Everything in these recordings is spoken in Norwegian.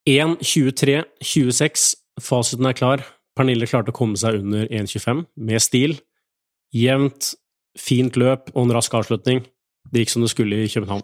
1:23,26, fasiten klar. Pernille klarte å komme seg under 1:25 med stil. Jevnt, fint løp og en rask avslutning. Det gikk som det skulle i København.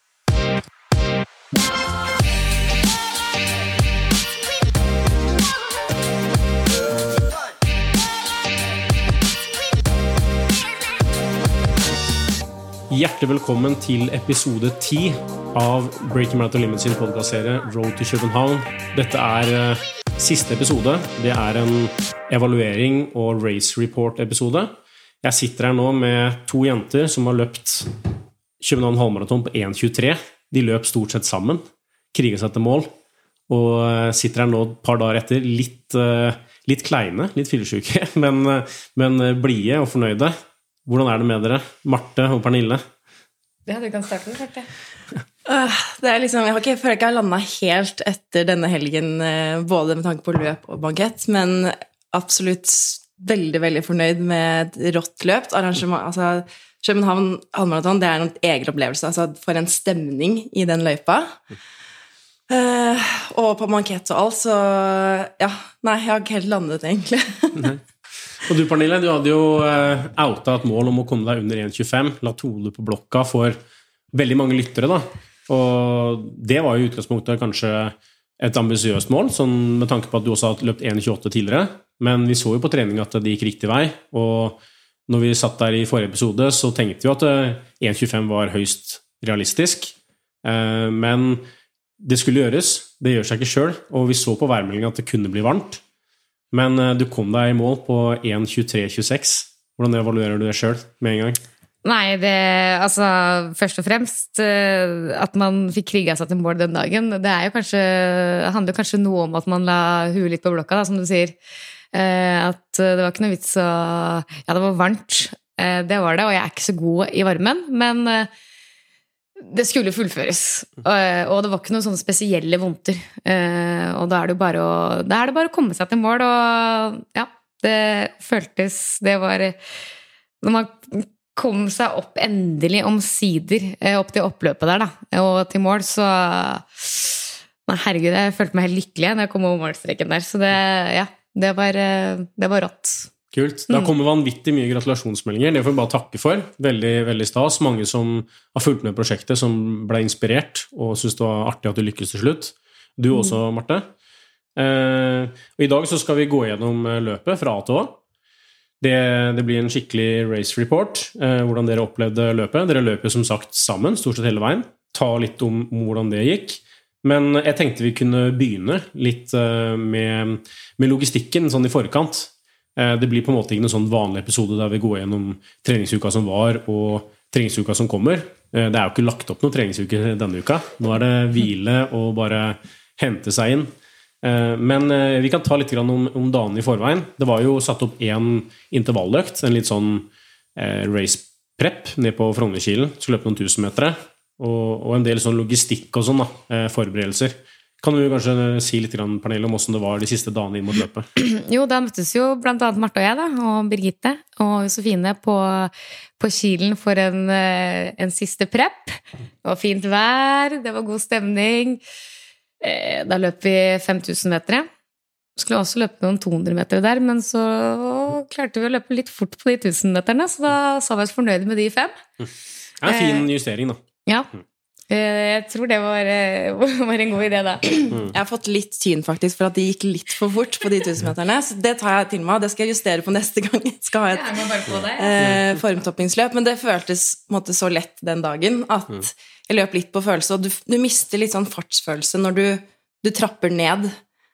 Hjertelig velkommen til episode 10 av Breaking Marathon Limit sin podcastserie Road to København. Dette siste episode. Det en evaluering og race report episode. Jeg sitter her nå med to jenter som har løpt København halvmaraton på 1:23. De løp stort sett sammen, kriget seg til mål, og sitter her nå et par dager etter, litt kleine, litt fyllesyke, men blige og fornøyde. Hvordan det med dere, Marte og Pernille? Ja, du kan starte med Marte. Det liksom, jeg føler ikke jeg har landet helt etter denne helgen, både med tanke på løp og bankett, men absolutt veldig, veldig fornøyd med et rått løp. Arrangement, altså, København halvmaraton, det en egen opplevelse. Altså, for en stemning i den løypa. Og på bankett og alt, så ja, nei, jeg har ikke helt landet egentlig. Nei. Og du, Pernille, du hadde jo outa et mål om å komme deg under 1:25, la Tole på blokka for veldig mange lyttere da, og det var jo i utgangspunktet kanskje et ambisiøst mål, sånn med tanke på at du også har løpt 1:28 tidligere, men vi så jo på trening at det gikk riktig vei, og når vi satt der i forrige episode, så tenkte vi at 1:25 var høyst realistisk, men det skulle gjøres, det gjør seg ikke selv, og vi så på værmeldingen at det kunne bli varmt. Men du kom deg i mål på 1:23,26. Hvordan evaluerer du det selv med en gang? Nei, altså, først og fremst at man fikk kriget seg til mål den dagen, det jo kanskje, handler kanskje noe om at man la huet litt på blokka, da, som du sier. At det var ikke noe vits å... Ja, det var varmt. Det var det, og jeg ikke så god i varmen, men... Det skulle fullføres, og det var ikke noen sånne spesielle vondter, og da det bare å komme seg til mål, og ja, det føltes, det var, når man kom seg opp endelig omsider, opp til oppløpet der da, og til mål, så, nei, herregud, jeg følte meg helt lykkelig når jeg kom over målstreken der, så det, ja, det var rått. Kult. Da kommer vanvittig mye gratulasjonsmeldinger. Det får vi bare takke for. Veldig, veldig stas. Mange som har fulgt med prosjektet, som ble inspirert og synes det var artig at du lykkes til slutt. Du også, Marte. Og i dag så skal vi gå gjennom løpet fra A til Å. Det blir en skikkelig race report. Hvordan dere opplevde løpet. Dere løper som sagt sammen, stort sett hele veien. Ta litt om hvordan det gikk. Men jeg tenkte vi kunne begynne litt med logistikken sånn i forkant. Det blir på en måte ikke noen sånn vanlig episode der vi går gjennom treningsuka som var og treningsuka som kommer. Det jo ikke lagt opp noen treningsuke denne uka. Nå det hvile og bare hente seg inn. Men vi kan ta litt om dagen i forveien. Det var jo satt opp en intervalløkt, en litt sånn race prep ned på Frognerkilen. Skulle løpe noen 1000 meter og en del sånn logistikk og sånn da, forberedelser. Kan du kanskje si litt, Pernille, om hvordan det var de siste dagene inn mot løpet? Jo, da møttes jo blant annet Marte og jeg da, og Birgitte og Josefine på Kilen for en siste prep. Det var fint vær, det var god stemning. Da løp vi 5000 meter. Skulle også løpe noen 200 meter der, men så klarte vi å løpe litt fort på de 1000 meterne, så da sa vi oss fornøyde med de 5. Det en fin justering da. Ja. Jeg tror det var en god idé da. Jeg har fått litt tyn faktisk for at det gikk litt for fort på de 1000 meterne, så det tar jeg til meg, og det skal jeg justere på neste gang jeg skal ha et formtoppingsløp, men det føltes måte, så lett den dagen at jeg løp litt på følelse, og du mister litt sånn fartsfølelse når du trapper ned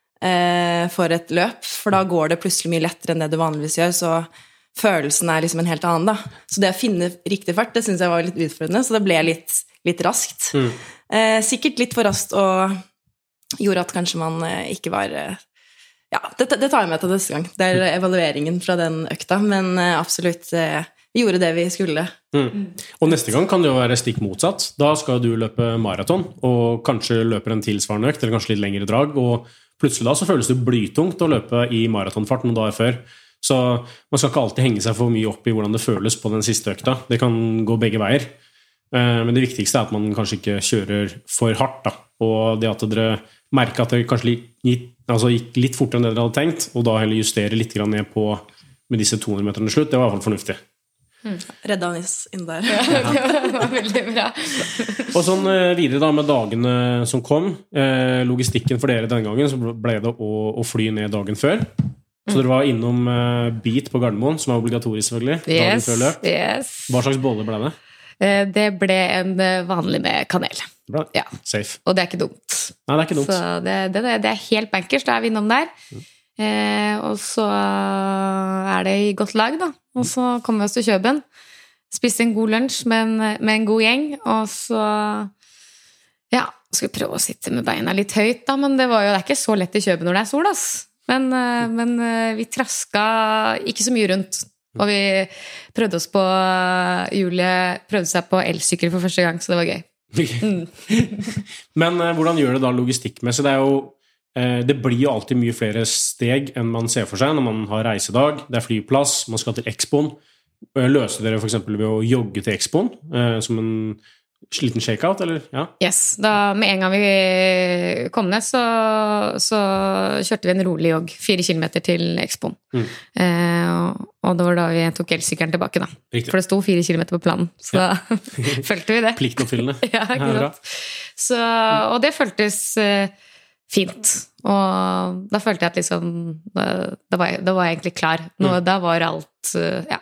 for et løp, for da går det plutselig mye lettere enn det du vanligvis gjør, så følelsen liksom en helt annen da. Så det å finne riktig fart, det synes jeg var litt utfordrende, så det ble litt raskt. Sikkert litt for raskt, og gjorde at kanskje man ikke var... Ja, det tar jeg med til neste gang. Det evalueringen fra den økta, men absolutt, vi gjorde det vi skulle. Og neste gang kan det jo være stikk motsatt. Da skal du løpe maraton, og kanskje løper en tilsvarende økt, eller kanskje litt lengre drag, og plutselig da så føles det blytungt å løpe i maratonfart noen dager før. Så man skal ikke alltid henge seg for mye opp i hvordan det føles på den siste økta. Det kan gå begge veier. Men det viktigste at man kanskje ikke kjører for hardt da. Og det at dere merker at det kanskje gikk litt fortere enn det dere hadde tenkt, og da heller justere litt ned på med disse 200 meterne slutt, det var i hvert fall fornuftig. Redda Nis inn der. Det var veldig bra. Og sånn videre da med dagene som kom, logistikken for dere denne gangen, så ble det å fly ned dagen før. Så dere var innom Beat på Gardermoen, som obligatorisk selvfølgelig, dagen før løp. Hva slags bolle ble det? Det ble en vanlig med kanel. Bra. Ja. Safe. Og det ikke dumt. Nei, det ikke dumt. Så det helt bankers, da vi innom der. Og så det i godt lag da. Og så kom vi oss til Kjøben. Spiste en god lunsj med en god gjeng. Og så skal vi prøve å sitte med beina litt høyt da. Men det er ikke så lett i Kjøben når det sol, ass. Men vi traska ikke så mye rundt. Og vi prøvde oss på Julie prøvde seg på elsykkel for første gang, så det var gøy. Men hvordan gjør det da logistikkmessig? Det blir jo alltid mye flere steg enn man ser for seg når man har reisedag, det flyplass, man skal til Expoen. Løser dere for eksempel ved å jogge til Expoen som en liten shakeout, eller? Ja. Yes, da med en gang vi kom ned så kjørte vi en rolig jogg 4 kilometer til Expoen. Og det var da vi tok elsykkelen tilbake da. Riktig. For det sto 4 kilometer på planen, så da følte vi det. Pliktoppfyllende. Ja, ikke sant. Og det føltes fint. Og da følte jeg at liksom da var jeg egentlig klar. Da var alt, ja.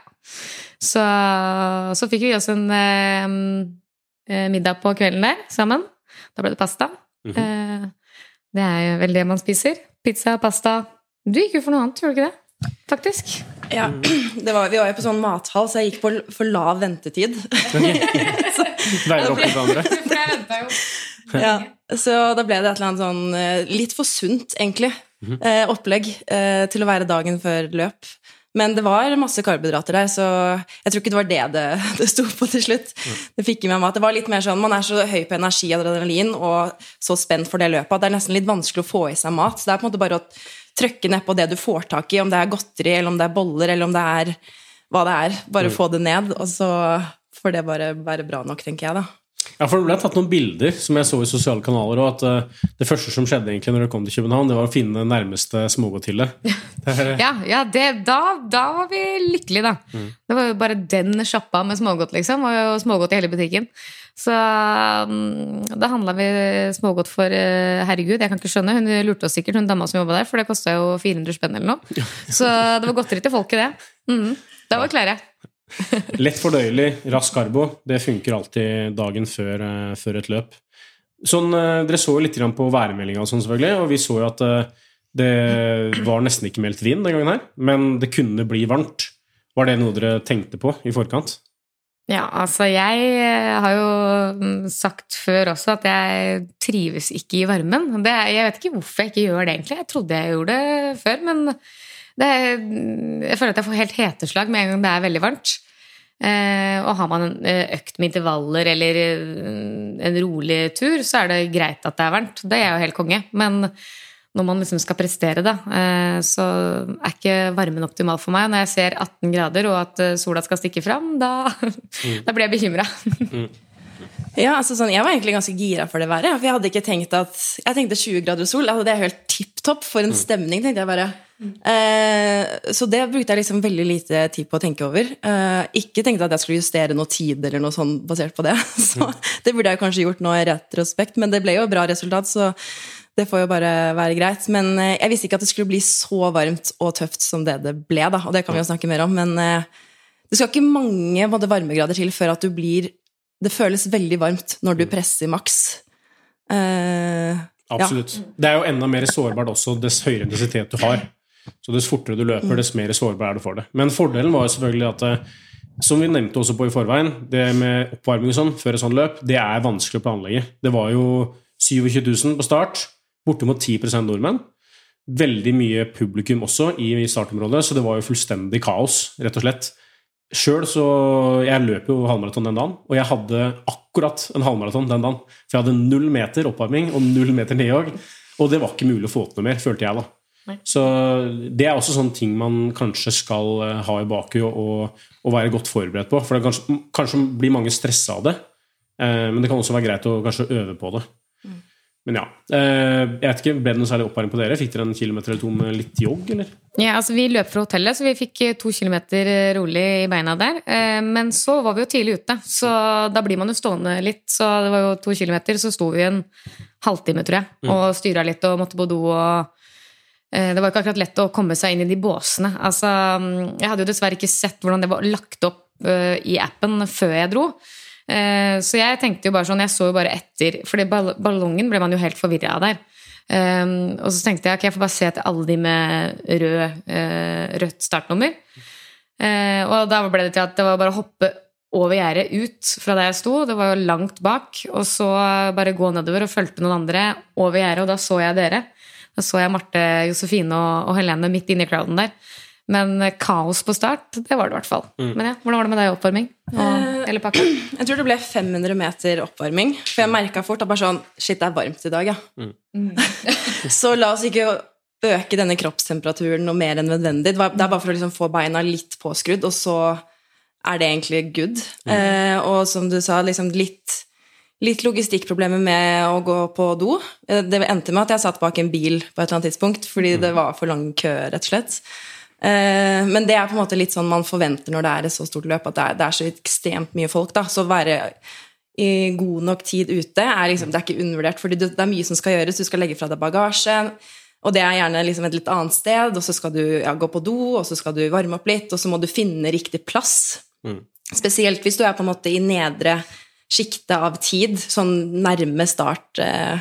Så fikk vi også en middag på kvelden der, sammen. Da ble det pasta. Det jo vel det man spiser. Pizza, pasta. Du gikk jo for noe annet, tror du ikke det? Faktisk. Ja, vi var jo på sånn mathall, så jeg gikk på for lav ventetid. Veier opp til andre. For jeg ventet jo. Ja, så da ble det et eller annet sånn litt for sunt, egentlig, opplegg til å være dagen før løp. Men det var masse karbohydrater der, så jeg tror ikke det var det sto på til slutt. Det fikk med meg at det var litt mer sånn, man så høy på energi og adrenalin, og så spent for det løpet, at det nesten litt vanskelig å få i seg mat. Så det på en måte bare å trykke ned på det du får tak i, om det godteri, eller om det boller, eller om det hva det bare få det ned, og så får det bare være bra nok, tenker jeg da. Ja, for det ble tatt noen bilder som jeg så i sosiale kanaler, og at det første som skjedde egentlig når du kom til København, det var å finne den nærmeste smågodthylle. Da var vi lykkelige da. Det var jo bare den shoppa med smågodt liksom, og smågodt i hele butikken. Så da handlet vi smågodt for, herregud, jeg kan ikke skjønne, hun lurte oss sikkert, hun dama som jobbet der, for det kostet jo 400 spenn eller noe. Så det var godteri til folket det. Da var vi klare. Lett fordøyelig, rask karbo, det funker alltid dagen før et løp. Sånn, dere så jo litt på værmeldingen og sånn selvfølgelig, og vi så jo at det var nesten ikke meldt vind den gangen her, men det kunne bli varmt. Var det noe dere tenkte på i forkant? Ja, altså jeg har jo sagt før også at jeg trives ikke i varmen. Jeg vet ikke hvorfor jeg ikke gjør det egentlig. Jeg trodde jeg gjorde det før, men jeg føler at jeg får helt heteslag med en gang det veldig varmt. Og har man en økt med intervaller eller en rolig tur, så det greit at det varmt. Det jo helt konge. Men når man liksom skal prestere da, så ikke varmen optimal for meg. Når jeg ser 18 grader og at sola skal stikke fram, da blir jeg bekymret. Ja, altså sånn, jeg var egentlig ganske gira for det været, for jeg hadde ikke tenkt jeg tenkte 20 grader sol, altså det helt tipptopp for en stemning, tenkte jeg bare. Så det brukte jeg liksom veldig lite tid på å tenke over. Ikke tenkte at jeg skulle justere noe tid eller noe sånn basert på det, så det burde jeg kanskje gjort nå i retrospekt, men det ble jo et bra resultat, så det får jo bare være greit. Men jeg visste ikke at det skulle bli så varmt og tøft som det ble da, og det kan vi jo snakke mer om, men det skal ikke mange varmegrader til før at du blir. Det føles veldig varmt når du presser maks. Absolutt. Ja. Det jo enda mer sårbart også dess høyere intensitet du har. Så dess fortere du løper, dess mer sårbar du for det. Men fordelen var jo selvfølgelig at, som vi nevnte også på i forveien, det med oppvarming og sånn, før et sånt løp, det vanskelig å planlegge. Det var jo 27 000 på start, bortimot 10% nordmenn. Veldig mye publikum også i startområdet, så det var jo fullstendig kaos, rett og slett. Selv så, jeg løp jo halvmaraton den dagen, og jeg hadde akkurat en halvmaraton den dagen, for jeg hadde 0 meter oppvarming og 0 meter nedjogg, og det var ikke mulig å få til noe mer, følte jeg da. Nei. Så det også sånne ting man kanskje skal ha i bakhuet og være godt forberedt på, for det kanskje blir mange stresset av det, Men det kan også være greit å kanskje øve på det. Men ja, jeg vet ikke, ble det noe særlig oppvarming på dere? Fikk dere 1 kilometer eller 2 med litt jogg, eller? Ja, altså vi løp fra hotellet, så vi fikk 2 kilometer rolig i beina der. Men så var vi jo tidlig ute, så da blir man jo stående litt. Så det var jo 2 kilometer, så sto vi en halvtime, tror jeg, og styret litt og måtte på do. Og det var ikke akkurat lett å komme seg inn i de båsene. Altså, jeg hadde jo dessverre ikke sett hvordan det var lagt opp i appen før jeg dro. Så jeg tenkte jo bare sånn, jeg så jo bare etter, fordi ballongen ble man jo helt forvirret av der. Og så tenkte jeg, ok, jeg får bare se etter alle de med rødt startnummer. Og da ble det til at det var bare å hoppe over gjerdet ut fra der jeg sto, det var jo langt bak, og så bare gå nedover og følge noen andre over gjerdet, og da så jeg dere. Da så jeg Marte, Josefine og Helene midt inne i crowden der. Men kaos på start, det var det i hvert fall. Men ja, hvordan var det med deg i oppvarming? Eller pakka? Jeg tror det ble 500 meter oppvarming, for jeg merket fort at bare sånn, shit, det er varmt i dag, ja. Så la oss ikke øke denne kroppstemperaturen noe mer enn nødvendig. Det er bare for å liksom få beina litt påskrudd, og så er det egentlig good. Og som du sa, liksom litt logistikkproblemer med å gå på do. Det endte med at jeg satt bak en bil på et eller annet tidspunkt, fordi det var for lang kø, rett og slett. Men det er på en måte litt sånn man forventer når det er et så stort løp, at det er så ekstremt mye folk da, så å være i god nok tid ute liksom, det er ikke undervurdert, fordi det er mye som skal gjøres. Du skal legge fra deg bagasje, og det er gjerne liksom et litt annet sted, og så skal du gå på do, og så skal du varme opp litt, og så må du finne riktig plass, spesielt hvis du er på en måte i nedre skikte av tid, sånn nærme start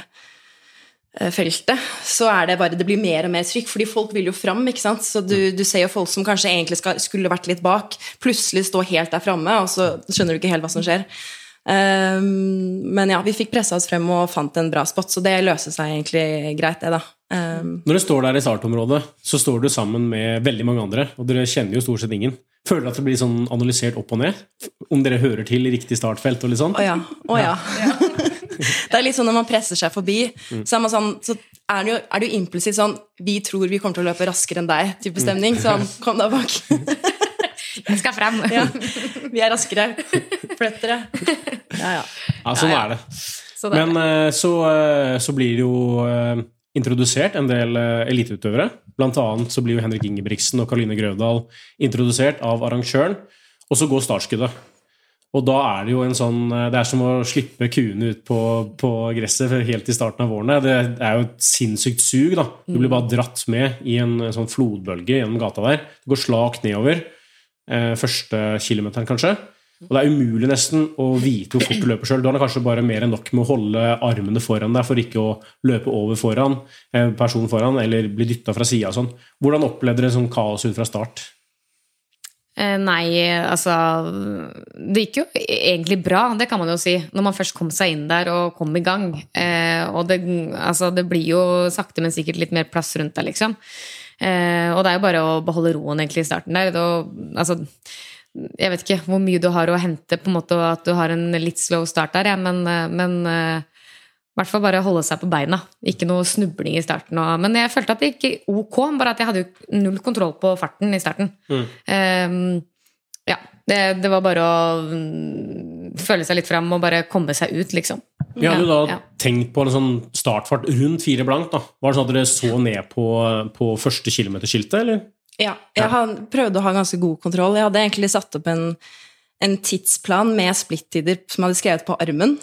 feltet, så er det bare, det blir mer og mer trykk, fordi folk vil jo fram, ikke sant? Så du ser jo folk som kanskje egentlig skulle vært litt bak, plutselig stå helt der fremme, og så skjønner du ikke helt hva som skjer. Men ja, vi fikk presset oss frem og fant en bra spot, så det løser seg egentlig greit det da. Når du står der i startområdet, så står du sammen med veldig mange andre, og dere kjenner jo stort sett ingen. Føler du at det blir sånn analysert opp og ned? Om dere hører til i riktig startfelt og litt sånn? Åja. Det er litt sånn når man presser seg forbi, så er det jo implisitt sånn, vi tror vi kommer til å løpe raskere enn deg, type stemning, sånn, kom da bak. Jeg skal frem. Ja, vi er raskere. Flytt dere. Ja, sånn er det. Men så blir det jo introdusert en del eliteutøvere. Blant annet så blir jo Henrik Ingebrigtsen og Karoline Grøvdal introdusert av arrangøren, og så går startskuddet. Og da er det jo en sånn, det er som å slippe kuene ut på gresset helt i starten av vårene. Det er jo et sinnssykt sug da. Du blir bare dratt med i en sånn flodbølge gjennom gata der. Det går slakt nedover, første kilometeren kanskje. Og det er umulig nesten å vite hvor fort du løper selv. Du har kanskje bare mer enn nok med å holde armene foran deg for ikke å løpe over foran, personen foran, eller bli dyttet fra siden og sånn. Hvordan opplevde dere sånn kaos ut fra start? Nei, altså det gikk jo egentlig bra, det kan man jo si, når man først kom seg inn der og kom i gang. Og det blir jo sakte, men sikkert litt mer plass rundt der, liksom. Og det er jo bare å beholde roen egentlig i starten der. Jeg vet ikke hvor mye du har å hente, på en måte at du har en litt slow start der, ja, men i hvert fall bare holde seg på beina. Ikke noe snubling i starten. Men jeg følte at det gikk ok, bare at jeg hadde jo null kontroll på farten i starten. Ja, det var bare å føle seg litt frem og bare komme seg ut, liksom. Vi hadde jo da tenkt på en sånn startfart rundt 4 blankt da. Var det sånn at dere så ned på første kilometerskiltet, eller? Ja, jeg prøvde å ha ganske god kontroll. Jeg hadde egentlig satt opp en tidsplan med splittider som jeg hadde skrevet på armen.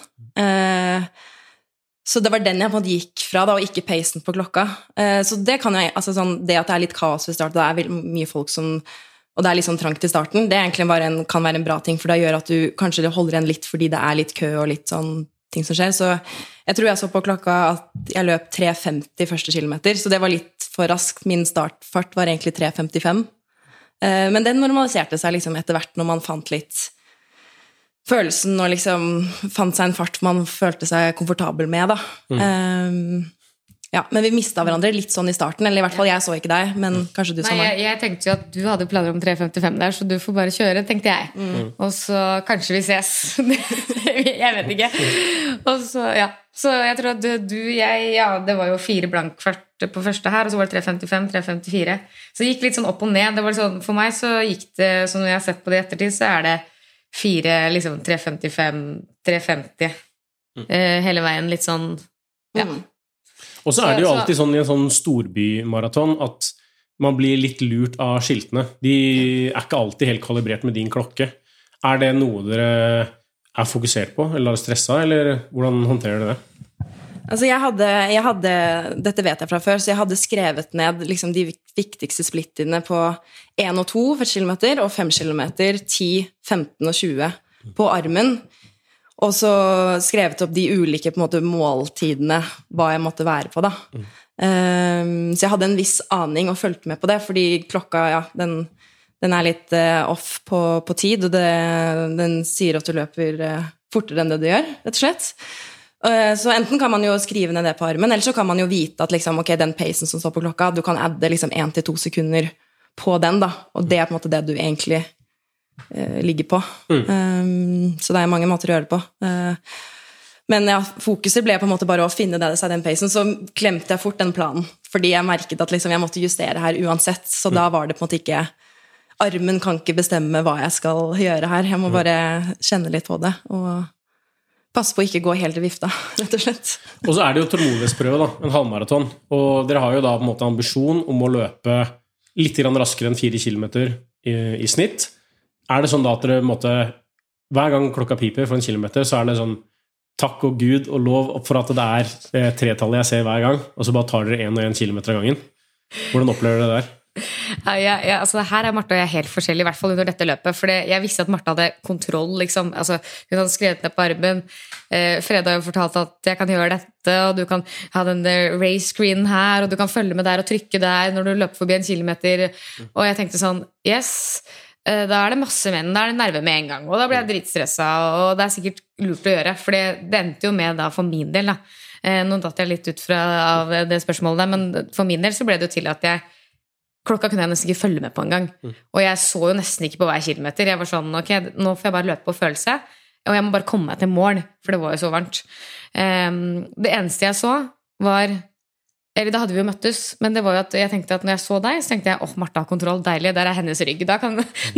Så det var den jeg på en måte gikk fra da, og ikke pacen på klokka. Så det kan jo, altså sånn, det at det er litt kaos ved start, det er mye folk som, og det er litt sånn trangt i starten, det egentlig bare kan være en bra ting, for det gjør at du kanskje holder igjen litt fordi det er litt kø og litt sånn ting som skjer. Så jeg tror jeg så på klokka at jeg løp 3.50 første kilometer, så det var litt for raskt. Min startfart var egentlig 3.55. Men den normaliserte seg liksom etter hvert når man fant litt følelsen og liksom fant seg en fart man følte seg komfortabel med da. Ja, men vi mistet hverandre litt sånn i starten, eller i hvert fall jeg så ikke deg, men kanskje du så meg. Nei, jeg tenkte jo at du hadde planer om 3.55 der, så du får bare kjøre, tenkte jeg. Og så kanskje vi ses. Jeg vet ikke. Og så, ja. Så jeg tror at det var jo 4 blankfart på første her, og så var det 3.55, 3.54. Så det gikk litt sånn opp og ned. Det var sånn, for meg så gikk det, som jeg har sett på det i ettertid, så er det 4, liksom 3.55, 3.50 hele veien, litt sånn, ja. Og så det jo alltid sånn i en sånn storbymaraton at man blir litt lurt av skiltene. De ikke alltid helt kalibrert med din klokke. Det noe dere fokusert på, eller stressa, eller hvordan håndterer dere det? Altså jeg hadde, dette vet jeg fra før, så jeg hadde skrevet ned liksom de viktigste splittene på 1 og 2 for kilometer, og 5 kilometer, 10, 15 og 20 på armen. Og så skrevet opp de ulike på en måte, måltidene, hva jeg måtte være på da. Så jeg hadde en viss aning og fulgte med på det, fordi klokka, ja, den litt off på tid, og den sier at du løper fortere enn det du gjør, rett og slett. Så enten kan man jo skrive ned det på armen, eller så kan man jo vite at liksom, ok, den pacen som står på klokka, du kan adde liksom 1-2 sekunder på den da, og det på en måte det du egentlig ligger på. Så det mange måter å gjøre det på. Men ja, fokuset ble på en måte bare å finne den pacen, så klemte jeg fort den planen, fordi jeg merket at liksom, jeg måtte justere her uansett, så da var det på en måte ikke armen kan ikke bestemme hva jeg skal gjøre her, jeg må bare kjenne litt på det, og passe på å ikke gå helt i vifta, rett og slett. Og så det jo tålmodighetsprøve da, en halvmaraton, og dere har jo da på en måte ambisjon om å løpe litt raskere enn 4 kilometer i snitt. Det sånn da at dere måtte, hver gang klokka piper for 1 kilometer, så det sånn takk og Gud og lov for at det 3-tallet jeg ser hver gang, og så bare tar dere 1 og 1 kilometer av gangen? Hvordan opplever dere det der? Ja, altså her Martha og jeg helt forskjellige, i hvert fall under dette løpet, for jeg visste at Martha hadde kontroll, liksom, altså hun hadde skrevet ned på armen, Freda har fortalt at jeg kan gjøre dette, og du kan ha den der race screen her, og du kan følge med der og trykke der når du løper forbi 1 kilometer, og jeg tenkte sånn, yes, da det masse menn, da det nerve med en gang, og da ble jeg dritstressa, og det sikkert lurt å gjøre, for det endte jo med da for min del da. Nå datt jeg litt ut av det spørsmålet der, men for min del så ble det jo til at klokka kunne jeg nesten ikke følge med på en gang, og jeg så jo nesten ikke på hver kilometer, jeg var sånn, ok, nå får jeg bare løpe på følelse, og jeg må bare komme meg til mål, for det var jo så varmt. Det eneste jeg så var, eller da hadde vi jo møttes, men det var jo at jeg tenkte at når jeg så deg, så tenkte jeg, Martha har kontroll, deilig, der hennes rygg, da kan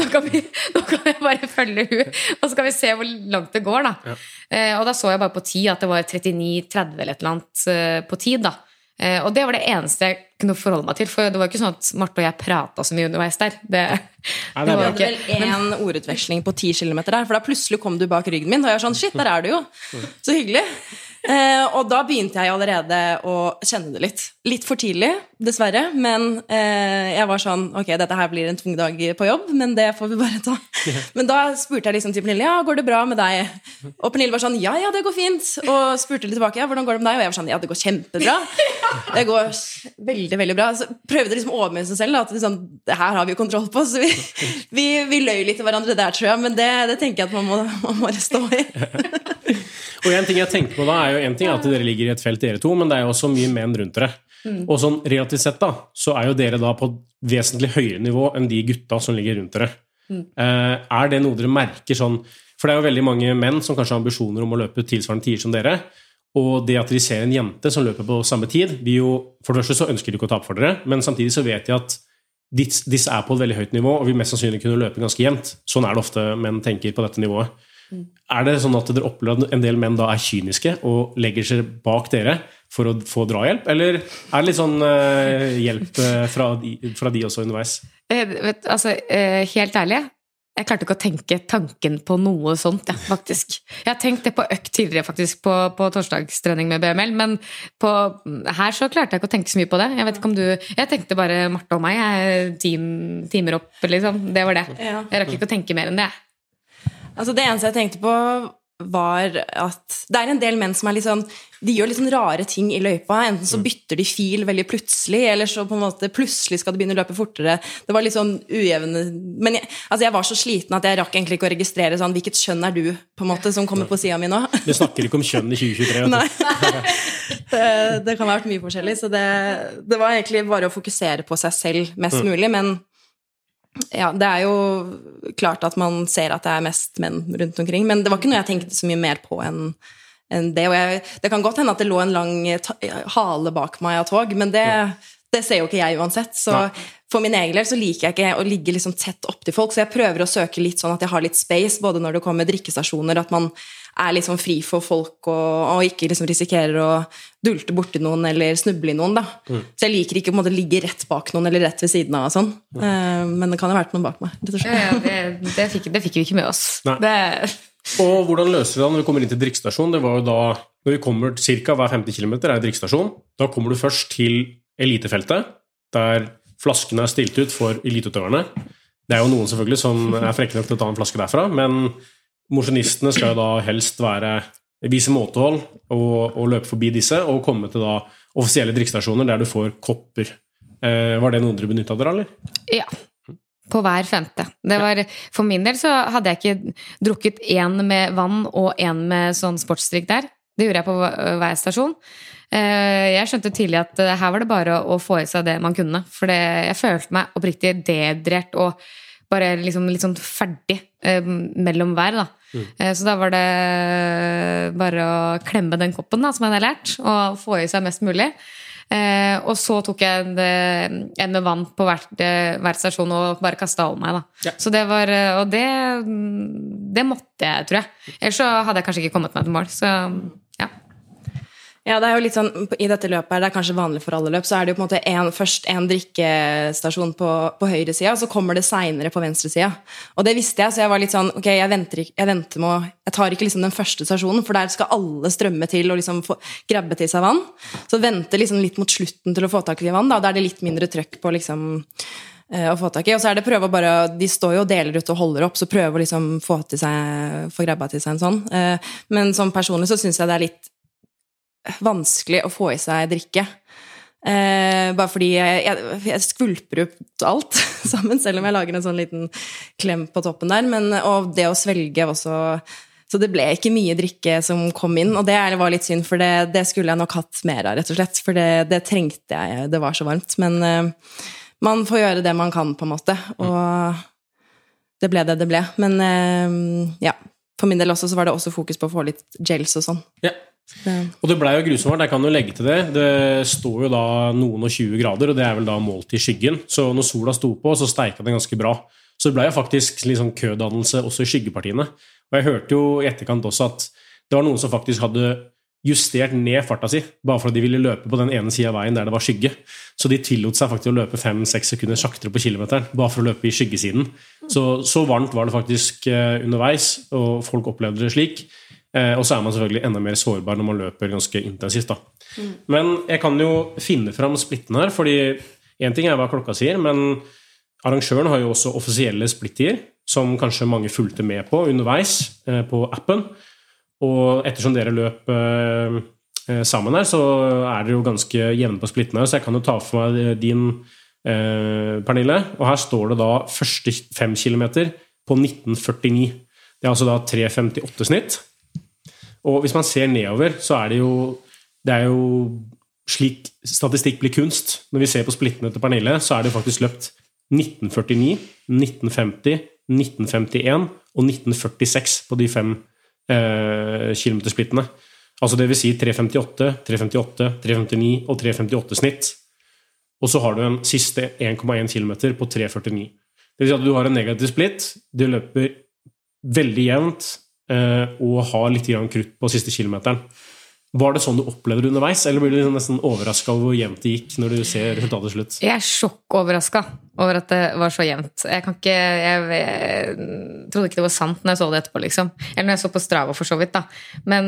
jeg bare følge hun, og så kan vi se hvor langt det går da. Ja. Og da så jeg bare på tid at det var 39-30 eller et eller annet på tid da. Og det var det eneste jeg kunne forholde meg til, for det var ikke sånn at Martha og jeg pratet så mye underveis der. Det var ikke en ordutveksling på 10 kilometer der, for da plutselig kom du bak ryggen min, og jeg var sånn, shit, der du jo. Så hyggelig. Og da begynte jeg allerede å kjenne det litt for tidlig, dessverre, men jeg var sånn, ok, dette her blir en tung dag på jobb, men det får vi bare ta. Men da spurte jeg liksom til Pernille, ja, går det bra med deg? Og Pernille var sånn, ja, det går fint, og spurte litt tilbake, ja, hvordan går det med deg? Og jeg var sånn, ja, det går kjempebra, det går veldig, veldig bra. Så prøvde liksom å overbevise seg selv, at liksom, det her har vi jo kontroll på, så vi løy litt til hverandre der, tror jeg, men det tenker jeg at man må stå i. Og en ting jeg tenker på da jo en ting at dere ligger i et felt dere to, men det jo også mye menn rundt dere. Og sånn relativt sett da, så jo dere da på vesentlig høyere nivå enn de gutta som ligger rundt dere. Det noe dere merker sånn, for det jo veldig mange menn som kanskje har ambisjoner om å løpe tilsvarende tider som dere, og det at de ser en jente som løper på samme tid, for det første så ønsker de ikke å tape for dere, men samtidig så vet de at disse på et veldig høyt nivå, og vi mest sannsynlig kunne løpe ganske jevnt. Sånn det ofte menn tenker på dette nivået. Det sånn at dere opplever at en del menn da kyniske og legger seg bak dere for å få drahjelp, eller det litt sånn hjelp fra de også underveis? Helt ærlig, jeg klarte ikke å tenke tanken på noe sånt, faktisk. Jeg har tenkt det på økt tidligere faktisk, på torsdagstrening med BML, men her så klarte jeg ikke å tenke så mye på det. Jeg vet ikke om jeg tenkte bare Martha og meg, timer opp, liksom. Det var det. Jeg rakk ikke å tenke mer enn det. Altså det eneste jeg tenkte på var at det en del menn som litt sånn, de gjør litt sånn rare ting i løypa, enten så bytter de fil veldig plutselig, eller så på en måte plutselig skal de begynne å løpe fortere. Det var litt sånn ujevne, men jeg var så sliten at jeg rakk egentlig ikke å registrere sånn, hvilket kjønn du på en måte som kommer på siden min nå? Vi snakker ikke om kjønn i 2023. Nei, det kan ha vært mye forskjellig, så det var egentlig bare å fokusere på seg selv mest mulig, men ja, det jo klart at man ser at det mest menn rundt omkring, men det var ikke noe jeg tenkte så mye mer på enn det, og det kan godt hende at det lå en lang hale bak meg av tog, men det det ser jo ikke jeg uansett, så for min egen del så liker jeg ikke å ligge liksom tett opp til folk, så jeg prøver å søke litt sånn at jeg har litt space, både når det kommer drikkestasjoner, at man liksom fri for folk, og ikke liksom risikerer å dulte borti noen, eller snuble i noen, da. Så jeg liker ikke å måtte ligge rett bak noen, eller rett ved siden av, og sånn. Men det kan jo ha vært noen bak meg, rett og slett. Det fikk vi ikke med oss. Og hvordan løser du det når vi kommer inn til drikkestasjon? Det var jo da, når vi kommer cirka hver 50 kilometer drikkestasjon, da kommer du først til elitefeltet, der flaskene stilt ut for eliteutøverne. Det jo noen selvfølgelig som frekke nok til å ta en flaske derfra, men mosjonistene skal jo da helst vise måtehold og løpe forbi disse, og komme til da offisielle drikkestasjoner der du får kopper. Var det noe dere benyttet dere, eller? Ja, på hver 5. For min del så hadde jeg ikke drukket en med vann og en med sånn sportsdrikk der. Det gjorde jeg på hver stasjon. Jeg skjønte tidlig at her var det bare å få i seg det man kunne, for jeg følte meg oppriktig dehydrert og bare liksom litt sånn ferdig mellom hver, da. Så da var det bare å klemme den koppen da, som jeg hadde lært, og få i seg mest mulig. Og så tok jeg en med vann på hver stasjon og bare kastet av meg, da. Så det var, og det måtte jeg, tror jeg. Ellers så hadde jeg kanskje ikke kommet meg til mål, så ja. Ja, det jo litt sånn, i dette løpet her, det kanskje vanlig for alle løp, så det jo på en måte først en drikkestasjon på høyre siden, og så kommer det senere på venstre siden. Og det visste jeg, så jeg var litt sånn, ok, jeg tar ikke liksom den første stasjonen, for der skal alle strømme til og liksom grabbe til seg vann. Så venter liksom litt mot slutten til å få tak i vann, da, der det litt mindre trøkk på liksom å få tak i, og så det prøve å bare, de står jo og deler ut og holder opp, så prøve å liksom få grabba til seg en sånn. Men som personlig så synes jeg det litt vanskelig å få i seg drikke. Bare fordi jeg skvulper opp alt sammen, selv om jeg lager en sånn liten klem på toppen der, og det å svelge også, så det ble ikke mye drikke som kom inn, og det var litt synd, for det skulle jeg nok hatt mer av, rett og slett, for det trengte jeg, det var så varmt, men man får gjøre det man kan på en måte, og det ble det ble, men ja, for min del også så var det også fokus på å få litt gels og sånn. Ja. Og det ble jo grusomt, jeg kan jo legge til det står jo da noen og 20 grader, og det vel da målt i skyggen, så når sola sto på, så steika det ganske bra, så det ble jo faktisk litt sånn kødannelse også i skyggepartiene, og jeg hørte jo i etterkant også at det var noen som faktisk hadde justert ned farta si, bare for at de ville løpe på den ene siden av veien der det var skygge, så de tillot seg faktisk å løpe 5-6 sekunder saktere på kilometeren, bare for å løpe i skyggesiden, så varmt var det faktisk underveis, og folk opplevde det slik. Og så man selvfølgelig enda mer sårbar når man løper ganske intensivt da. Men jeg kan jo finne frem splitten her, fordi en ting hva klokka sier, men arrangøren har jo også offisielle splittier, som kanskje mange fulgte med på underveis på appen, og ettersom dere løp sammen her, så det jo ganske jevne på splitten her, så jeg kan jo ta for meg din, Pernille, og her står det da første 5 kilometer på 1949. Det altså da 3,58 snitt. Og hvis man ser nedover, så det jo slik statistikk blir kunst. Når vi ser på splittene til Pernille, så det jo faktisk løpt 1949, 1950, 1951 og 1946 på de 5 kilometersplittene. Altså det vil si 3,58, 3,58, 3,59 og 3,58 snitt. Og så har du en siste 1,1 kilometer på 3,49. Det vil si at du har en negativ splitt, du løper veldig jevnt, og ha litt grann krutt på siste kilometeren. Var det sånn du opplevde det underveis, eller blir du nesten overrasket over hvor jevnt det gikk når du ser resultatet slutt? Jeg sjokkoverrasket over at det var så jevnt. Jeg trodde ikke det var sant når jeg så det etterpå, liksom. Eller når jeg så på Strava for så vidt, da. Men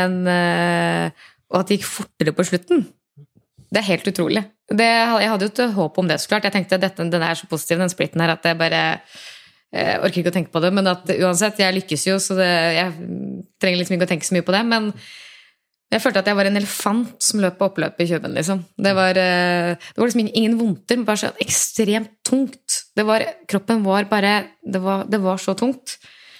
og at det gikk fortere på slutten. Det helt utrolig. Jeg hadde jo et håp om det, så klart. Jeg tenkte at den så positiv, den splitten her, at jeg bare jeg orker ikke å tenke på det, men at uansett, jeg lykkes jo, så jeg trenger liksom ikke å tenke så mye på det, men jeg følte at jeg var en elefant som løp på oppløpet i Køben, liksom. Det var liksom ingen vondter, men bare så ekstremt tungt. Kroppen var bare, det var så tungt.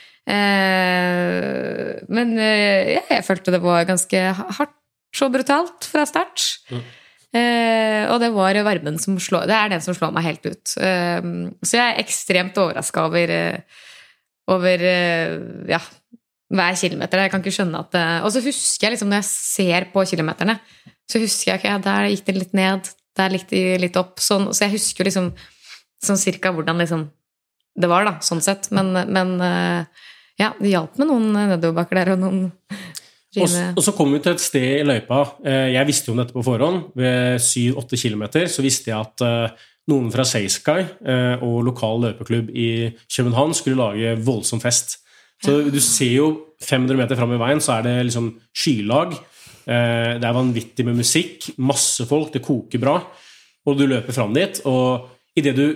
Men jeg følte det var ganske hardt, så brutalt fra start. Og det var varmen som slår, det den som slår meg helt ut, så jeg ekstremt overrasket over ja, hver kilometer. Jeg kan ikke skjønne at og så husker jeg liksom, når jeg ser på kilometerne, så husker jeg ikke, der gikk det litt ned, Der likte de litt opp. Sånn, så jeg husker jo liksom sånn cirka hvordan liksom det var da, sånn sett. Men ja, det hjalp med noen nedoverbakker der, og noen og så kom vi til et sted i løypa. Jeg visste jo om dette på forhånd. Ved 7-8 kilometer så visste jeg at noen fra Seiskai og lokal løpeklubb i København skulle lage voldsom fest. Så du ser jo 500 meter frem i veien, så det liksom skylag. Det vanvittig med musikk, masse folk, det koker bra, og du løper frem dit, og i det du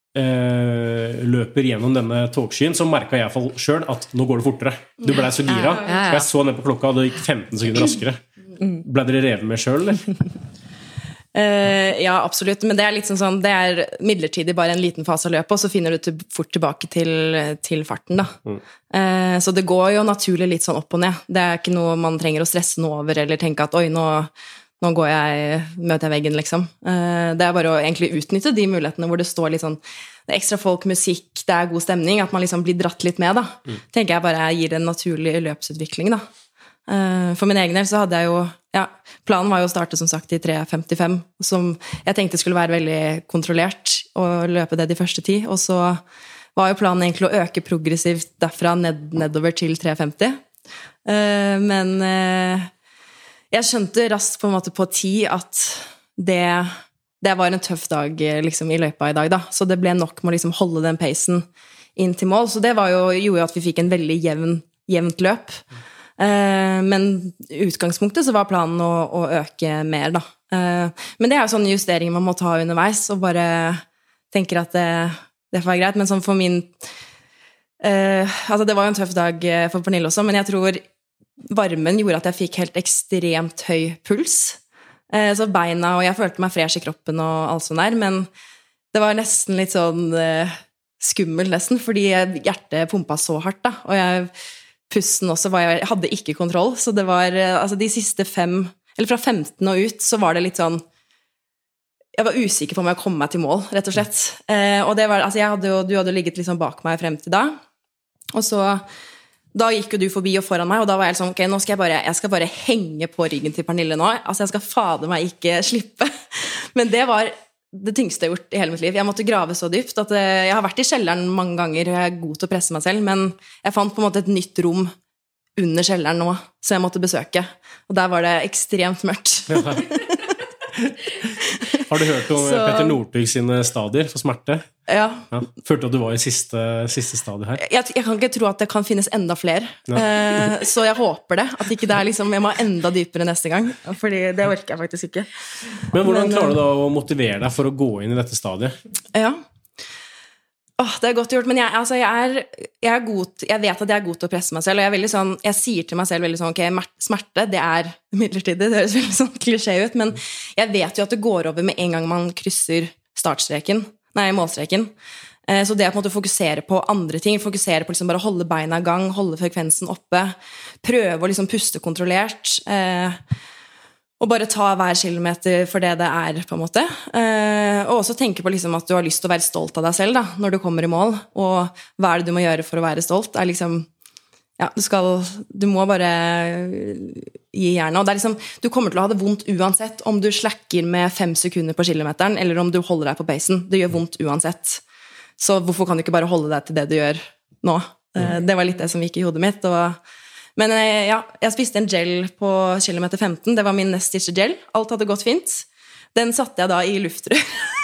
løper gjennom denne togskyen, så merket jeg i hvert fall selv at nå går det fortere. Du ble så gira. Og jeg så ned på klokka, og det gikk 15 sekunder raskere. Ble dere revet med selv, eller? Ja, absolutt. Men det litt sånn, det midlertidig bare en liten fase av løpet, og så finner du fort tilbake til farten, da. Så det går jo naturlig litt sånn opp og ned. Det ikke noe man trenger å stresse noe over, eller tenke at, oi, nå møter jeg veggen, liksom. Det bare å egentlig utnytte de mulighetene hvor det står litt sånn, det ekstra folk, musikk, det god stemning, at man liksom blir dratt litt med, da. Tenker jeg bare gir en naturlig løpsutvikling, da. For min egen del så hadde jeg jo, planen var jo å starte som sagt i 3.55, som jeg tenkte skulle være veldig kontrollert, og løpe det de første 10, og så var jo planen egentlig å øke progressivt derfra nedover til 3.50. Men jeg skjønte raskt på en måte på 10 at det var en tøff dag liksom, i løypa i dag, da. Så det ble nok med å liksom, holde den pacen inn til mål. Så det gjorde at vi fikk en veldig jevnt løp. Men i utgangspunktet så var planen å øke mer, da. Men det jo sånne justeringer man må ta underveis, og bare tenker at det får være greit. Men sånn for min altså det var jo en tøff dag for Pernille også, men jeg tror varmen gjorde at jeg fikk helt ekstremt høy puls. Så beina, og jeg følte meg fresh i kroppen og alt sånt der, men det var nesten litt sånn skummel nesten, fordi hjertet pumpet så hardt, da. Og pusten også jeg hadde ikke kontroll, så det var, altså de siste 5, eller fra 15 og ut, så var det litt sånn, jeg var usikker på om jeg kom meg til mål, rett og slett. Og det var, altså du hadde ligget liksom bak meg frem til da, og så da gikk jo du forbi og foran meg, og da var jeg sånn, ok, nå skal jeg skal bare henge på ryggen til Pernille nå, altså jeg skal fader meg ikke slippe. Men det var det tyngste jeg har gjort i hele mitt liv. Jeg måtte grave så dypt, at jeg har vært i kjelleren mange ganger, og jeg god til å presse meg selv, men jeg fant på en måte et nytt rom under kjelleren nå, så jeg måtte besøke. Og der var det ekstremt mørkt. Har du hørt om Petter Northug sine stadier for smerte? Ja. Følte at du var i siste stadie her? Jeg kan ikke tro at det kan finnes enda flere. Så jeg håper det. At ikke det liksom, jeg må enda dypere neste gang. Fordi det orker jeg faktisk ikke. Men hvordan klarer du da å motivere deg for å gå inn i dette stadiet? Ja. Det godt gjort, men jeg vet at jeg god til å presse meg selv, og jeg sier til meg selv veldig sånn, ok, smerte, det midlertidig, det høres veldig sånn klisjé ut, men jeg vet jo at det går over med en gang man krysser målstreken. Så det på en måte fokusere på andre ting, fokusere på liksom bare holde beina i gang, holde frekvensen oppe, prøve å liksom puste kontrollert, og bare ta hver kilometer for det på en måte. Og også tenke på liksom at du har lyst til å være stolt av deg selv da, når du kommer i mål, og hva det du må gjøre for å være stolt, liksom, ja, du må bare gi jernet, og det liksom, du kommer til å ha det vondt uansett om du slakker med 5 sekunder på kilometeren, eller om du holder deg på pacen. Det gjør vondt uansett. Så hvorfor kan du ikke bare holde deg til det du gjør nå? Det var litt det som gikk i hodet mitt, men ja, jeg spiste en gel på kilometer 15. Det var min nest siste gel. Alt hadde gått fint. Den satte jeg da i luftrør.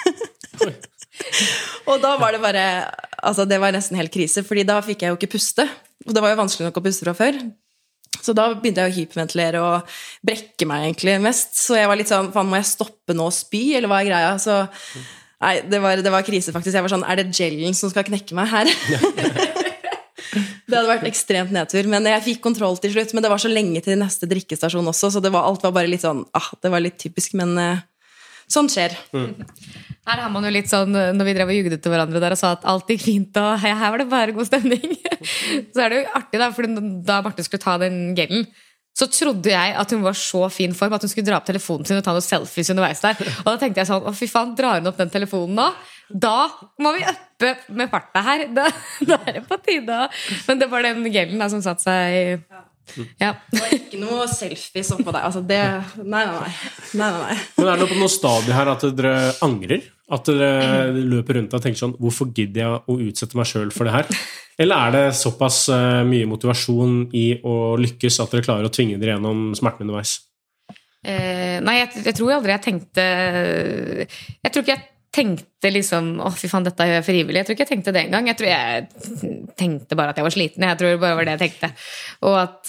Og da var det bare, altså det var nesten helt krise, fordi da fikk jeg jo ikke puste. Og det var jo vanskelig nok å puste fra før. Så da begynte jeg å hyperventilere og brekke meg egentlig mest. Så jeg var litt sånn, faen, må jeg stoppe nå og spy, eller hva greia? Så nei, det var krise faktisk. Jeg var sånn, det gelen som skal knekke meg her? Det hadde vært ekstremt nedtur, men jeg fikk kontroll til slutt, men det var så lenge til neste drikkestasjon også, så alt var bare litt sånn, det var litt typisk, men sånn skjer. Her har man jo litt sånn, når vi drev og jugde til hverandre der og sa at alt gikk fint, og her var det bare god stemning. Så det jo artig da, for da Marte skulle ta den gelen, så trodde jeg at hun var så fin form at hun skulle dra opp telefonen sin og ta noen selfies underveis der. Og da tenkte jeg sånn, fy faen, drar hun opp den telefonen nå? Da må vi øppe med farta her. Da det på tide. Men det var den gelen da, som satt seg Ja. Det var ikke noe selfies oppå deg. Altså det, nei. Men det på noe stadie her at dere angrer? At dere løper rundt og tenker sånn, hvorfor gidder jeg å utsette meg selv for det her? Eller det såpass mye motivasjon i å lykkes at dere klarer å tvinge dere gjennom smerten underveis? Nei, jeg tror aldri jeg tenkte... Jeg tror ikke jeg tenkte liksom, fy faen, dette gjør jeg frivillig. Jeg tror ikke jeg tenkte det engang. Jeg tror jeg tenkte bare at jeg var sliten. Jeg tror det bare var det jeg tenkte. Og at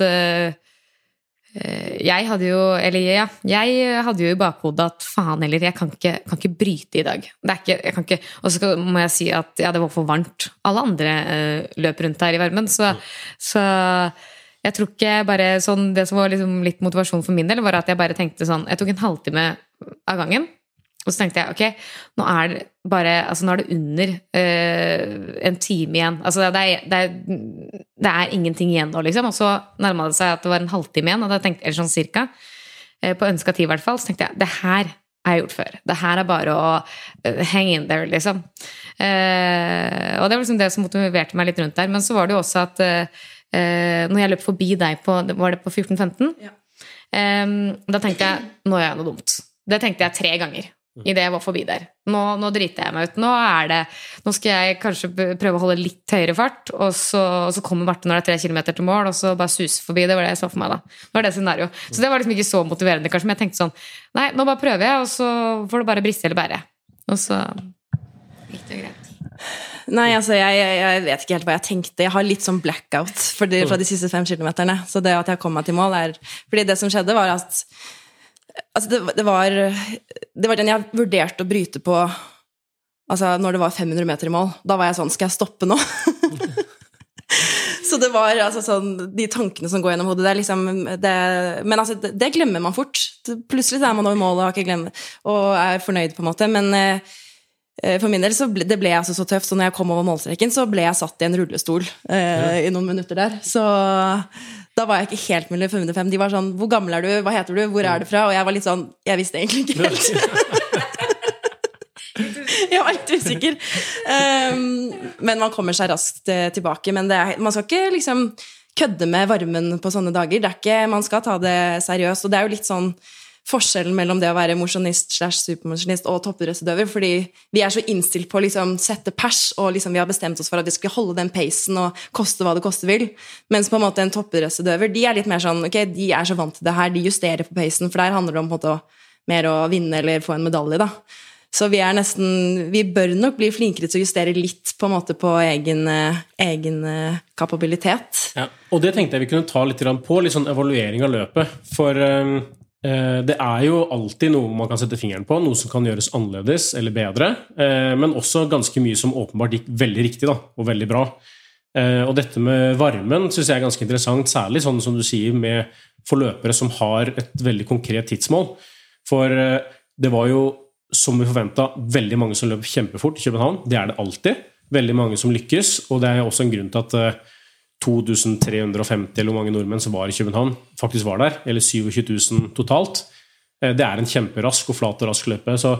jeg hadde jo i bakhodet at faen heller, jeg kan ikke bryte i dag. Jeg kan ikke, og så må jeg si at det var for varmt. Alle andre løp rundt her i varmen, så jeg tror ikke bare sånn, det som var liksom litt motivasjon for min del, var at jeg bare tenkte sånn, jeg tok en halvtime av gangen, og så tenkte jeg, ok, nå er det under en time igjen. Altså, det er ingenting igjen nå, liksom. Og så nærmet det seg at det var en halvtime igjen, og da tenkte jeg sånn cirka, på ønsket tid i hvert fall, så tenkte jeg, det her har jeg gjort før. Det her er bare å hang in there, liksom. Og det var liksom det som motiverte meg litt rundt der. Men så var det jo også at når jeg løp forbi deg var det på 14-15? Ja. Da tenkte jeg, nå gjør jeg noe dumt. Det tenkte jeg 3 ganger. I det jeg var forbi der. Nå driter jeg meg ut. Nå skal jeg kanskje prøve å holde litt høyere fart, og så kommer Marte når det er 3 kilometer til mål, og så bare suse forbi. Det var det jeg så for meg da. Det var det scenario. Så det var liksom ikke så motiverende kanskje, men jeg tenkte sånn, nei, nå bare prøver jeg, og så får det bare briste eller bære. Og så gikk det greit. Nei, altså jeg vet ikke helt hva jeg tenkte. Jeg har litt sånn blackout fra de siste 5 kilometerne. Så det at jeg kom meg til mål fordi det som skjedde var at altså det var den jeg vurderte å bryte på, altså når det var 500 meter i mål. Da var jeg sånn, skal jeg stoppe nå? Så det var altså sånn, de tankene som går gjennom hodet, det liksom, men altså det glemmer man fort. Plutselig er man over målet og har ikke glemt, og er fornøyd på en måte, men for min del så det ble altså så tøft, så når jeg kom over målstreken så ble jeg satt i en rullestol i noen minutter der, så da var jeg ikke helt mulig for 505. De var sånn, hvor gammel er du, hva heter du, hvor er du fra? Og jeg var litt sånn, jeg visste egentlig ikke helt. Jeg var litt usikker. Men man kommer seg raskt tilbake, men man skal ikke liksom kødde med varmen på sånne dager. Man skal ta det seriøst, og det er jo litt sånn forskjellen mellom det å være mosjonist/supermosjonist og toppidrettsutøver, fordi vi er så innstilt på å liksom sette pers, og liksom vi har bestemt oss for at vi skal holde den pacen og koste hva det koste vil, mens på en måte en toppidrettsutøver, de er litt mer sånn, ok, de er så vant til det her, de justerer på pacen, for der handler det om på en måte mer å vinne eller få en medalje da. Så vi bør nok bli flinkere til å justere litt på en måte på egen kapabilitet. Ja, og det tenkte jeg vi kunne ta litt på, litt sånn evaluering av løpet, for det er jo alltid noe man kan sette fingeren på, noe som kan gjøres annerledes eller bedre, men også ganske mye som åpenbart gikk veldig riktig da, og veldig bra. Og dette med varmen synes jeg er ganske interessant, særlig sånn som du sier med forløpere som har et veldig konkret tidsmål. For det var jo, som vi forventet, veldig mange som løp kjempefort i København. Det er det alltid. Veldig mange som lykkes, og det er også en grunn til at 2350 eller hvor mange nordmenn som var i København faktisk var der, eller 27 000 totalt. Det er en kjemperask og flat og rask løpe, så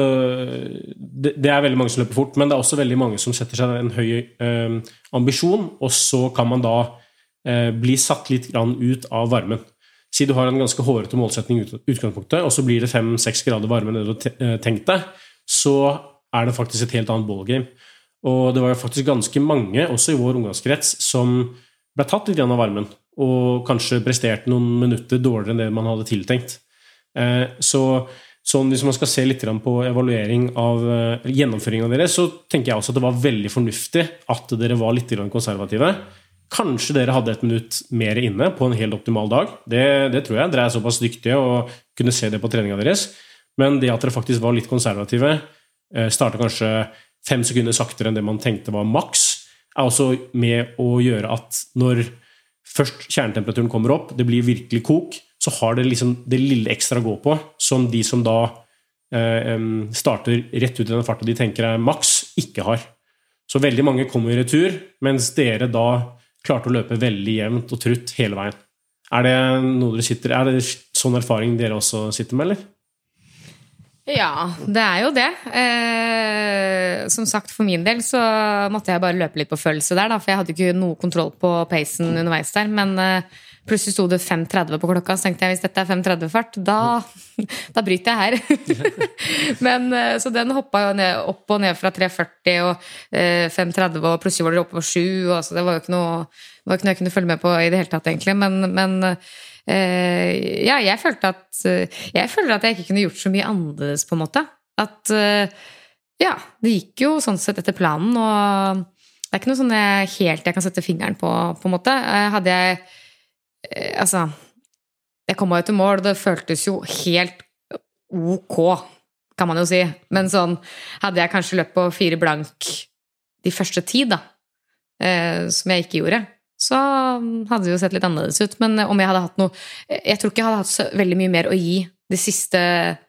det er veldig mange som løper fort, men det er også veldig mange som setter seg en høy ambisjon, og så kan man da bli satt litt grann ut av varmen. Si du har en ganske hårete målsetning i utgangspunktet, og så blir det 5-6 grader varme enn det du har tenkt deg, så er det faktisk et helt annet ballgame. Og det var jo faktisk ganske mange, også i vår ungdomskrets, som ble tatt litt av varmen, og kanskje presterte noen minutter dårligere enn det man hadde tiltenkt. Så hvis man skal se litt på evaluering av gjennomføringen av dere, så tenker jeg også at det var veldig fornuftig at dere var litt konservative. Kanskje dere hadde 1 minutt mer inne på en helt optimal dag. Det tror jeg. Dere er såpass dyktige og kunne se det på treningen deres. Men det at dere faktisk var litt konservative, startet kanskje 5 sekunder saktere enn det man tenkte var maks, er også med å gjøre at når først kjernetemperaturen kommer opp, det blir virkelig kok, så har det liksom det lille ekstra å gå på, som de som da starter rett ut i den farten de tenker er maks, ikke har. Så veldig mange kommer i retur, mens dere da klarte å løpe veldig jevnt og trutt hele veien. Er det sånn erfaring dere også sitter med, eller? Ja, det er jo det. Som sagt, for min del så måtte jeg bare løpe litt på følelse der, da, for jeg hadde ikke noe kontroll på pacen underveis der, men plutselig stod det 5.30 på klokka, så tenkte jeg, hvis dette 5.30-fart, da bryter jeg her. Men, så den hoppet jo opp og ned fra 3.40 og 5.30, og plutselig var det oppe på 7, og så det var jo ikke noe jeg kunne følge med på i det hele tatt, egentlig. Men ja, jeg følte at jeg ikke kunne gjort så mye annerledes, på en måte. At, ja, det gikk jo sånn sett etter planen, og det er ikke noe sånn jeg kan sette fingeren på en måte. Hadde jeg jeg kom meg ut til mål, det føltes jo helt ok, kan man jo si. Men sånn, hadde jeg kanskje løpt på 4 blank de første 10 da, som jeg ikke gjorde, så hadde det jo sett litt annerledes ut. Men om jeg hadde hatt noe, jeg tror ikke jeg hadde hatt så veldig mye mer å gi de siste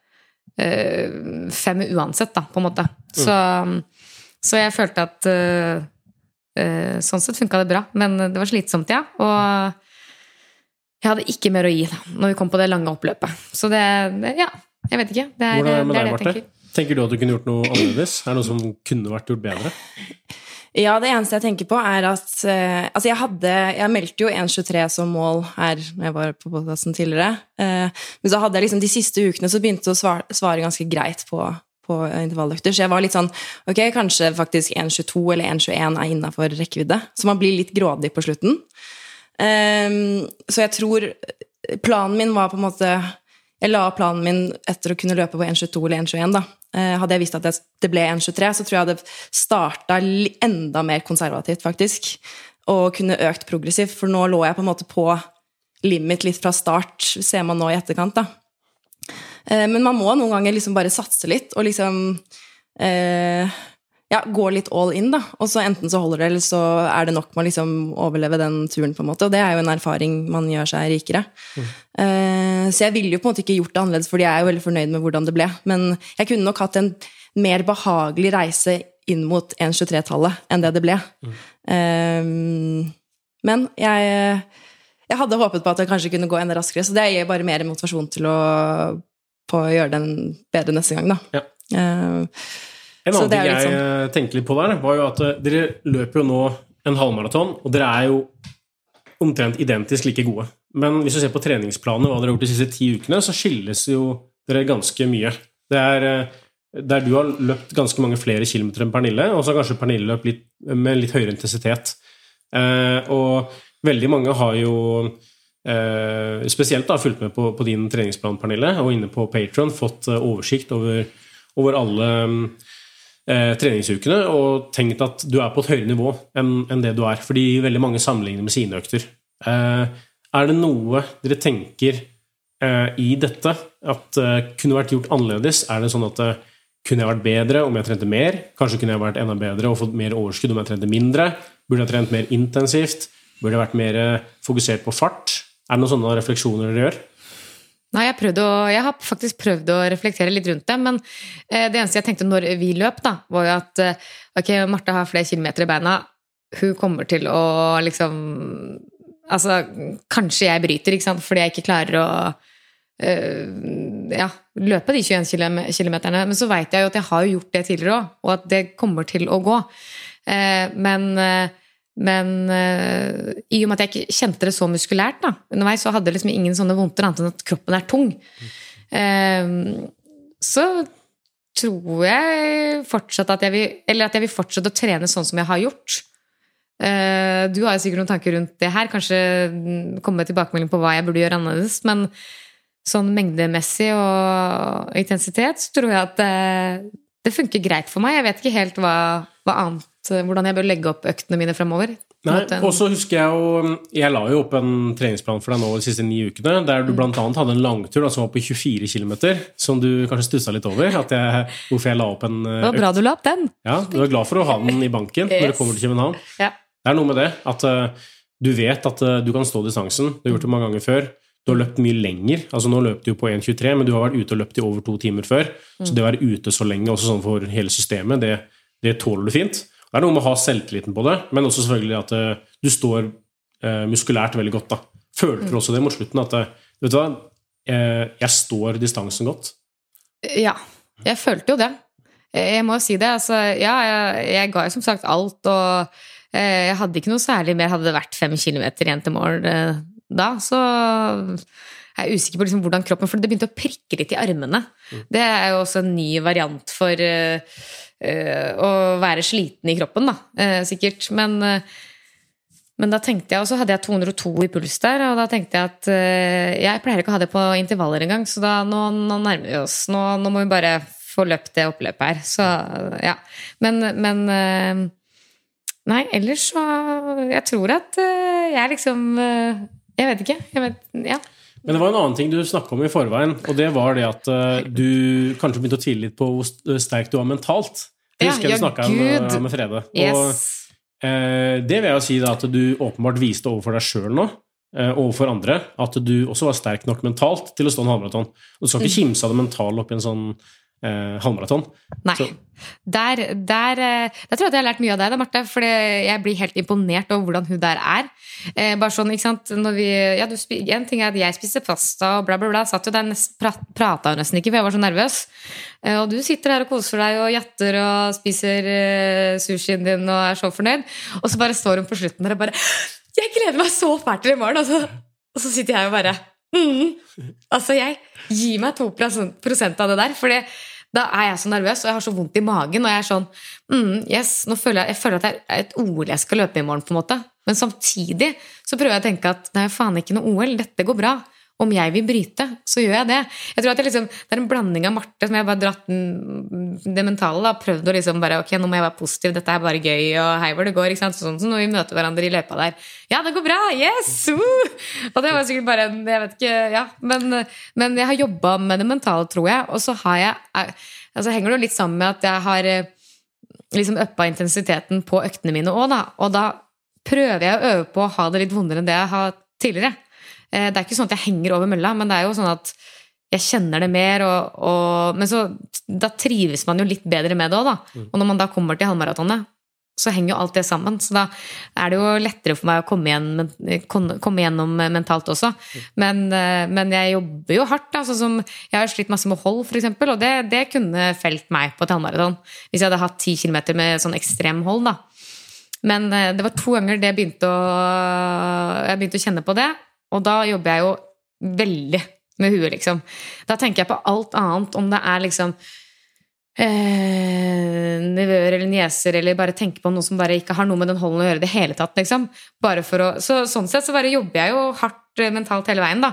5 uansett da, på en måte. Så jeg følte at sånn sett funket det bra, men det var slitsomt, ja, og jeg hadde ikke mer å gi da, når vi kom på det lange oppløpet. Så det ja, jeg vet ikke. Det er det jeg tenker. Tenker du at du kunne gjort noe annerledes? Er det noe som kunne vært gjort bedre? Ja, det eneste jeg tenker på er at jeg meldte jo 1.23 som mål her når jeg var på podcasten tidligere, men så hadde jeg liksom de siste ukene så begynte jeg å svare ganske greit på intervalløkter, så jeg var litt sånn, ok, kanskje faktisk 1.22 eller 1.21 innenfor rekkevidde, så man blir litt grådig på slutten. Så jeg tror planen min var på en måte, jeg la planen min etter å kunne løpe på 1.22 eller 1.21 da. Hadde jeg visst at det ble 1.23, så tror jeg det startet enda mer konservativt faktisk, og kunne økt progressivt, for nå lå jeg på en måte på limit litt fra start, ser man nå i etterkant da. Men man må noen ganger liksom bare satse litt, og liksom ja, gå litt all in da, og så enten så holder det, eller så er det nok med å liksom overleve den turen på en måte, og det er jo en erfaring man gjør seg rikere. Så jeg ville jo på en måte ikke gjort det annerledes, fordi jeg er jo veldig fornøyd med hvordan det ble, men jeg kunne nok hatt en mer behagelig reise inn mot 1.23-tallet enn det ble. Men jeg hadde håpet på at jeg kanskje kunne gå enda raskere, så det gir bare mer motivasjon til å gjøre den bedre neste gang da. Ja. En annen ting jeg tenkte litt på der, var jo at dere løper jo nå en halvmaraton, og dere er jo omtrent identisk like gode. Men hvis du ser på treningsplaner, hva dere har gjort de siste 10 ukene, så skilles jo dere ganske mye. Det er der du har løpt ganske mange flere kilometer enn Pernille, og så har kanskje Pernille løpt med litt høyere intensitet. Og veldig mange har jo spesielt da fulgt med på din treningsplan, Pernille, og inne på Patreon fått oversikt over alle treningsukene, og tenkt at du er på et høyere nivå enn det du er, fordi veldig mange sammenligner med sine økter. Er det noe dere tenker i dette, at kunne vært gjort annerledes? Er det sånn at kunne jeg vært bedre om jeg trente mer? Kanskje kunne jeg vært enda bedre og fått mer overskudd om jeg trente mindre? Burde jeg trent mer intensivt? Burde jeg vært mer fokusert på fart? Er det noen sånne refleksjoner dere gjør? Nei, jeg har faktisk prøvd å reflektere litt rundt det, men det eneste jeg tenkte når vi løp da, var jo at ok, Marte har flere kilometer i beina, hun kommer til å liksom, altså kanskje jeg bryter, ikke sant, fordi jeg ikke klarer å løpe de 21 kilometerne, men så vet jeg jo at jeg har gjort det tidligere også, og at det kommer til å gå, men i og med at jeg ikke kjente det så muskulært da, underveis så hadde jeg liksom ingen sånne vondter annet enn at kroppen er tung. Så tror jeg fortsatt at jeg vil fortsette å trene sånn som jeg har gjort. Du har jo sikkert noen tanker rundt det her, kanskje komme med tilbakemelding på hva jeg burde gjøre annerledes, men sånn mengdemessig og intensitet så tror jeg at det funker greit for meg. Jeg vet ikke helt hva annet, hvordan jeg bør legge opp øktene mine fremover. Nei, og så husker jeg jo, jeg la jo opp en treningsplan for deg nå de siste 9 ukene, der du blant annet hadde en langtur da, som var på 24 kilometer, som du kanskje stusset litt over, hvorfor jeg la opp en Det var bra du la opp den. Ja, du er glad for å ha den i banken når du kommer til København. Ja. Det er noe med det, at du vet at du kan stå distansen, du har gjort det mange ganger før, du har løpt mye lenger, altså nå løp du jo på 1.23, men du har vært ute og løpt i over 2 timer før, så det å være ute så lenge, også sånn for hele systemet, det tåler du fint. Det er noe med å ha selvtilliten på det, men også selvfølgelig at du står muskulært veldig godt da. Følte du også det mot slutten, at vet du hva, jeg står distansen godt? Ja, jeg følte jo det. Jeg må si det, altså, ja, jeg ga jo som sagt alt, og jeg hadde ikke noe særlig mer, hadde det vært 5 kilometer igjen til mål, da, så jeg usikker på liksom hvordan kroppen, for det begynte å prikke litt i armene. Det jo også en ny variant for å være sliten i kroppen, da, sikkert. Men da tenkte jeg, og så hadde jeg 202 i puls der, og da tenkte jeg at jeg pleier ikke å ha det på intervaller engang, så da, nå nærmer vi oss, nå må vi bare få løpt det oppløpet her. Så, ja. Men nei, ellers så jeg tror at jeg liksom jeg vet ikke, ja. Men det var en annen ting du snakket om i forveien, og det var det at du kanskje begynte å tvile litt på hvor sterk du var mentalt. Det husker jeg du snakket med Frede. Yes. Og det vil jeg jo si da, at du åpenbart viste overfor deg selv nå, overfor andre, at du også var sterk nok mentalt til å stå en halvmaraton. Du skal ikke kimse av det mentale opp i en sånn halvmaraton. Nei, der tror jeg at jeg har lært mye av deg da, Marte, for jeg blir helt imponert over hvordan hun der bare sånn, ikke sant, når vi, en ting at jeg spiser pasta og bla bla bla, satt jo der pratet jo nesten ikke, for jeg var så nervøs, og du sitter her og koser deg og jatter og spiser sushien din og så fornøyd, og så bare står hun på slutten der og bare, jeg gleder meg så fælt til i morgen, og så sitter jeg og bare altså jeg gir meg 2% av det der, fordi da jeg så nervøs, og jeg har så vondt i magen, og jeg sånn, yes, nå føler jeg at det et OL jeg skal løpe i morgen på en måte, men samtidig så prøver jeg å tenke at det faen ikke noe OL, dette går bra. Om jeg vil bryte, så gjør jeg det. Jeg tror at det en blanding av Marte, som jeg bare dratt det mentale, da, prøvd å liksom bare, ok, nå må jeg være positiv, dette bare gøy, og hei hvor det går, ikke sant? Sånn som når vi møter hverandre i løpet der. Ja, det går bra, yes! Og det var sikkert bare, jeg vet ikke, ja, men jeg har jobbet med det mentale, tror jeg, og så har jeg, altså henger det litt sammen med at jeg har liksom øppet intensiteten på øktene mine også, da, og da prøver jeg å øve på å ha det litt vondere enn det jeg har tidligere. Det ikke sånn at jeg henger over mølla, men det jo sånn at jeg kjenner det mer, men så da trives man jo litt bedre med det også, da. Og når man da kommer til halvmaratonet, så henger jo alt det sammen, så da det jo lettere for meg å komme igjennom mentalt også. Men jeg jobber jo hardt, da, sånn som jeg har slitt masse med hold, for eksempel, og det kunne felt meg på et halvmaraton, hvis jeg hadde hatt 10 kilometer med sånn ekstrem hold, da. Men det var 2 ganger jeg begynte å kjenne på det, og da jobber jeg jo veldig med huet, liksom. Da tenker jeg på alt annet, om det liksom nevøer eller nieser, eller bare tenker på noe som bare ikke har noe med den holden å gjøre det hele tatt, liksom. Bare for å, sånn sett så bare jobber jeg jo hardt mentalt hele veien, da.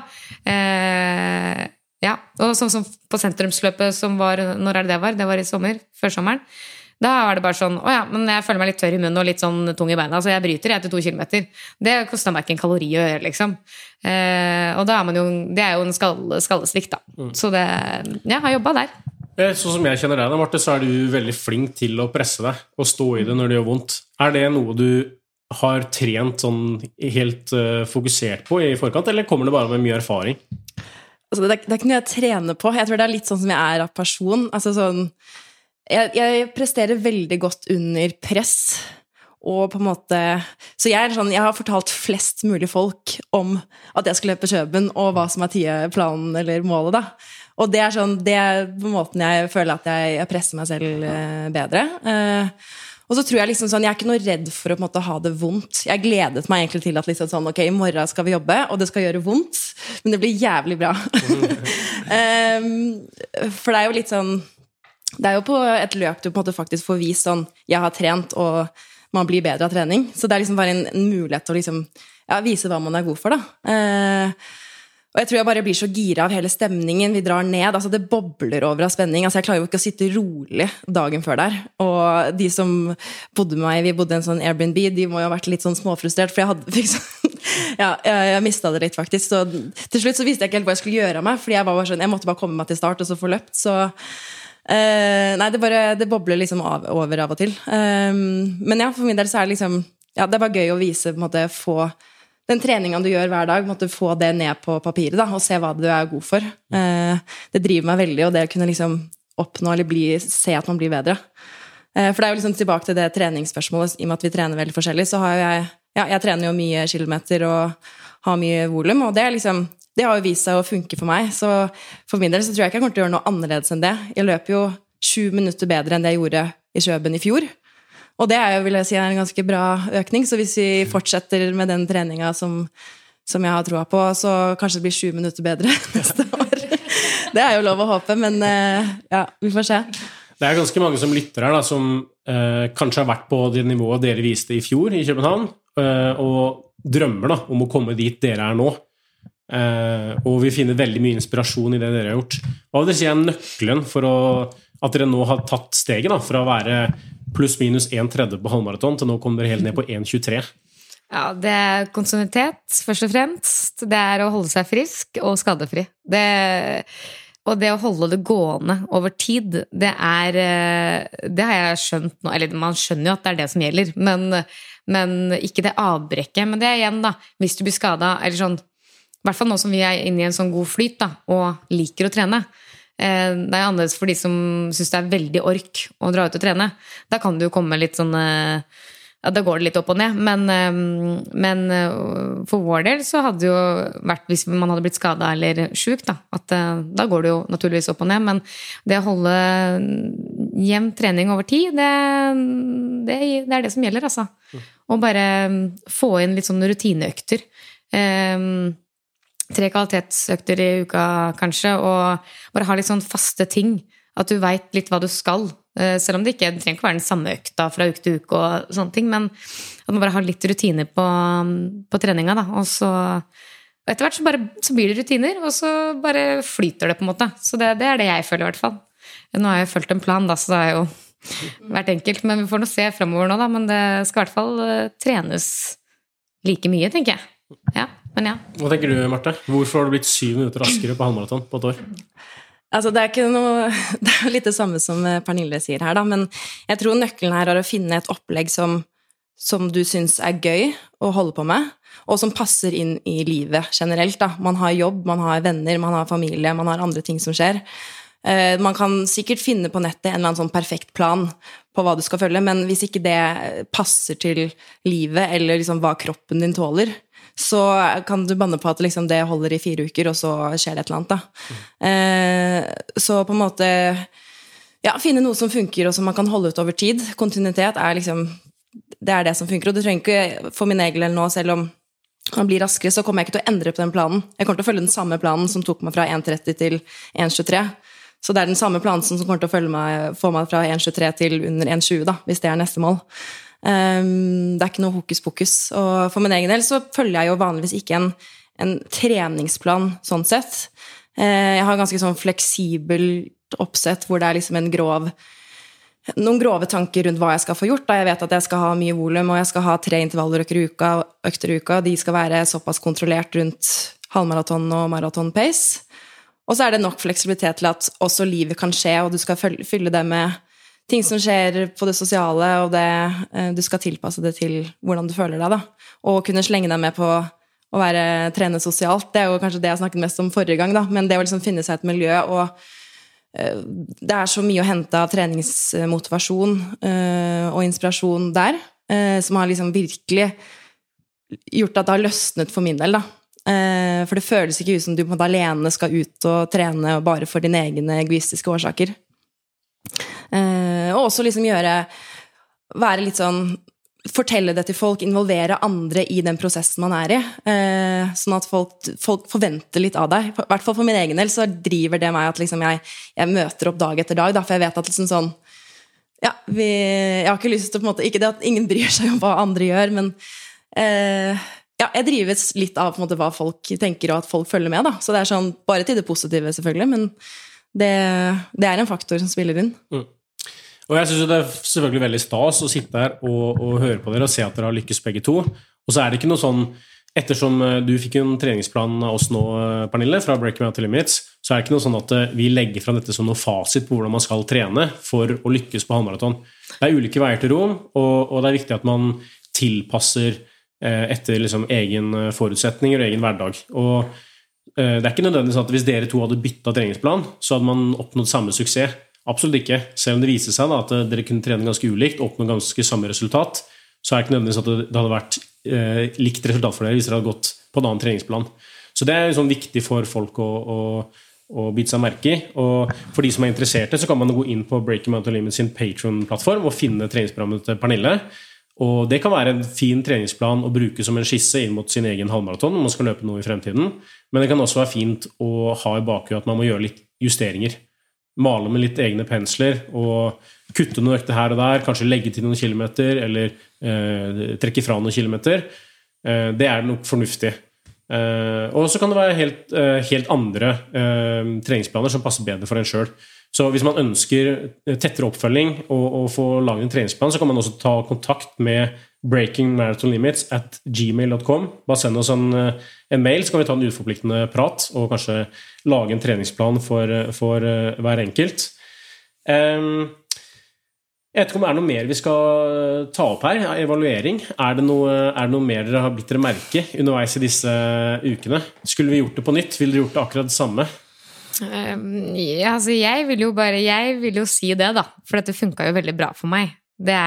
Ja, og sånn som på sentrumsløpet som var, når det var? Det var i sommer, før sommeren. Da var det bare sånn, men jeg føler meg litt tørr i munnen og litt sånn tung i beina, så jeg bryter etter 2 kilometer. Det kostet meg ikke en kalori å gjøre, liksom. Og da man jo, det jo en skallesvikt, da. Så det, jeg har jobbet der. Sånn som jeg kjenner deg da, Marte, så du veldig flink til å presse deg og stå i det når det gjør vondt. Det noe du har trent sånn helt fokusert på i forkant, eller kommer det bare med mye erfaring? Altså, det ikke noe jeg trener på. Jeg tror det litt sånn som jeg av person. Altså sånn Jeg presterer veldig godt under press, og på en måte så jeg har fortalt flest mulig folk om at jeg skal løpe Kjøben, og hva som planen eller målet, da. Og det sånn, det på måten jeg føler at jeg presser meg selv bedre. Og så tror jeg liksom sånn, jeg ikke noe redd for å på en måte ha det vondt. Jeg gledet meg egentlig til at liksom sånn, ok, i morgen skal vi jobbe, og det skal gjøre vondt, men det blir jævlig bra. For det jo litt sånn, det jo på et løp du på en måte faktisk får vist sånn, jeg har trent, og man blir bedre av trening. Så det liksom bare en mulighet til å liksom, vise hva man god for, da. Og jeg tror jeg bare blir så gira av hele stemningen. Vi drar ned, altså det bobler over av spenning. Altså jeg klarer jo ikke å sitte rolig dagen før der. Og de som bodde med meg, vi bodde i en sånn Airbnb, de må jo ha vært litt sånn småfrustrert, for jeg hadde sånn, jeg mistet det litt faktisk. Så til slutt så visste jeg ikke helt hva jeg skulle gjøre av meg, fordi jeg var bare sånn, jeg måtte bare komme meg til start og så få løpt, så nei, det bobler liksom over av og til. Men ja, for min del så det liksom, ja, det var gøy å vise, på en måte, få den treningen du gjør hver dag, måtte få det ned på papiret, da, og se hva du god for. Det driver meg veldig, og det kunne liksom oppnå, eller se at man blir bedre. For det jo liksom tilbake til det treningsspørsmålet, i og med at vi trener veldig forskjellig, så har jeg trener jo mye kilometer, og har mye volum, og det liksom, det har jo vist seg å funke for meg, så for min del så tror jeg ikke jeg kommer til å gjøre noe annerledes enn det. Jeg løper jo 7 minutter bedre enn det jeg gjorde i Kjøben i fjor, og det jo, vil jeg si, en ganske bra økning, så hvis vi fortsetter med den treningen som som jeg har troa på, så kanskje det blir 7 minutter bedre neste år. Det jo lov å håpe, men ja, vi får se. Det ganske mange som lytter her da, som kanskje har vært på det nivået dere viste i fjor i København, og drømmer da, om å komme dit dere nå. Og vi finner veldig mye inspirasjon i det dere har gjort. Hva vil dere si nøkkelen for at dere nå har tatt steget da, fra å være pluss minus 1/3 på halvmaraton til nå kommer dere helt ned på 1:23? Ja, det kontinuitet, først og fremst. Det å holde seg frisk og skadefri. Og det å holde det gående over tid, det har jeg skjønt nå, eller man skjønner jo at det det som gjelder, men ikke det avbrekket. Men det igjen da, hvis du blir skadet, eller sånn, i hvert fall nå som vi inne i en sånn god flyt da, og liker å trene. Det annerledes for de som synes det veldig ork å dra ut og trene. Da kan det jo komme litt sånn, ja, da går det litt opp og ned. Men for vår del så hadde det jo vært, hvis man hadde blitt skadet eller syk, da, at da går det jo naturligvis opp og ned. Men det å holde jevn trening over tid, det det som gjelder, altså. Og bare få inn litt sånne rutineøkter. 3 kvalitetsøkter i uka kanskje, og bare ha litt sånn faste ting, at du vet litt hva du skal, selv om det trenger ikke være den samme økta fra uke til uke og sånne ting, men at man bare har litt rutiner på treninga da, og så etter hvert så blir det rutiner, og så bare flyter det på en måte, så det det jeg føler i hvert fall. Nå har jeg fulgt en plan da, så det jo vært enkelt, men vi får nå se fremover nå da, men det skal i hvert fall trenes like mye, tenker jeg. Ja, men ja. Hva tenker du, Marte? Hvorfor har du blitt 7 minutter raskere på halvmaraton på et år? Altså, det ikke noe, det jo litt det samme som Pernille sier her da, men jeg tror nøkkelen her å finne et opplegg som du synes gøy å holde på med, og som passer inn i livet generelt da. Man har jobb, man har venner, man har familie, man har andre ting som skjer. Man kan sikkert finne på nettet en eller annen sånn perfekt plan på hva du skal følge, men hvis ikke det passer til livet, eller liksom hva kroppen din tåler, så kan du banne på at liksom det holder i 4 uker, og så skjer det et eller annet da. Så på en måte, ja, finne noe som funker, og som man kan holde ut over tid. Kontinuitet liksom, det som funker, og du trenger ikke, for min egen del nå, selv om man blir raskere, så kommer jeg ikke til å endre på den planen. Jeg kommer til å følge den samme planen som tok meg fra 1:30 til 1:23. Så det den samme planen som kommer til å få meg fra 1:23 til under 1:20 da, hvis det neste mål. Det ikke noe hokus pokus, og for min egen del så følger jeg jo vanligvis ikke en treningsplan sånn sett. Jeg har ganske sånn fleksibelt oppsett hvor det liksom noen grove tanker rundt hva jeg skal få gjort, da jeg vet at jeg skal ha mye volum, og jeg skal ha 3 intervalløkter i uka, de skal være såpass kontrollert rundt halvmaraton og maraton pace. Og så det nok fleksibilitet til at også livet kan skje, og du skal fylle det med ting som skjer på det sosiale, og du skal tilpasse det til hvordan du føler deg da. Og kunne slenge deg med på å trene sosialt, det jo kanskje det jeg snakket mest om forrige gang da, men det å liksom finne seg et miljø, og det så mye å hente av treningsmotivasjon og inspirasjon der, som har liksom virkelig gjort at det har løsnet for min del da. For det føles ikke ut som du på en måte alene skal ut og trene bare for dine egne egoistiske årsaker. Og også liksom være litt sånn, fortelle det til folk, involvere andre i den prosessen man i, sånn at folk forventer litt av deg. I hvert fall for min egen del så driver det meg at liksom jeg møter opp dag etter dag, da, for jeg vet at liksom sånn, ja, jeg har ikke lyst til på en måte, ikke det at ingen bryr seg om hva andre gjør, men ja, jeg drives litt av på en måte hva folk tenker, og at folk følger med da, så det sånn, bare til det positive selvfølgelig, men det en faktor som spiller inn. Og jeg synes jo det selvfølgelig veldig stas å sitte her og høre på dere og se at dere har lykkes begge to. Og så det ikke noe sånn, ettersom du fikk en treningsplan av oss nå, Pernille, fra Breaking Out to Limits, så det ikke noe sånn at vi legger frem dette som noe fasit på hvordan man skal trene for å lykkes på halvmaraton. Det ulike veier til rom, og det viktig at man tilpasser etter liksom egen forutsetninger og egen hverdag. Og det ikke nødvendigvis at hvis dere to hadde byttet treningsplan, så hadde man oppnådd samme suksess. Absolutt ikke. Selv om det viser seg da, at dere kunne trene ganske ulikt, oppnå ganske samme resultat, så det ikke nødvendigvis at det hadde vært likt resultat for dere hvis dere hadde gått på en annen treningsplan. Så det sånn viktig for folk å bite seg merke i. Og for de som interesserte, så kan man gå inn på Breaking Out to Limits sin Patreon-plattform og finne treningsprogrammet til Pernille. Og det kan være en fin treningsplan å bruke som en skisse inn mot sin egen halvmaraton når man skal løpe noe i fremtiden. Men det kan også være fint å ha i bakgrunn at man må gjøre litt justeringer. Male med litt egne pensler og kutte noen økter her og der, kanskje legge til noen kilometer eller trekke fra noen kilometer. Det nok fornuftig. Og så kan det være helt andre treningsplaner som passer bedre for en selv. Så hvis man ønsker tettere oppfølging og få lage en treningsplan, så kan man også ta kontakt med breakingmarathonlimits@gmail.com. Bare send oss en mail, så kan vi ta en utforpliktende prat og kanskje lage en treningsplan for hver enkelt. Jeg vet ikke om det noe mer vi skal ta opp her, evaluering. Det noe mer dere har blitt dere merke underveis i disse ukene? Skulle vi gjort det på nytt? Vil dere gjort det akkurat det samme? Altså jeg vil jo si det da, for dette funket jo veldig bra for meg. Det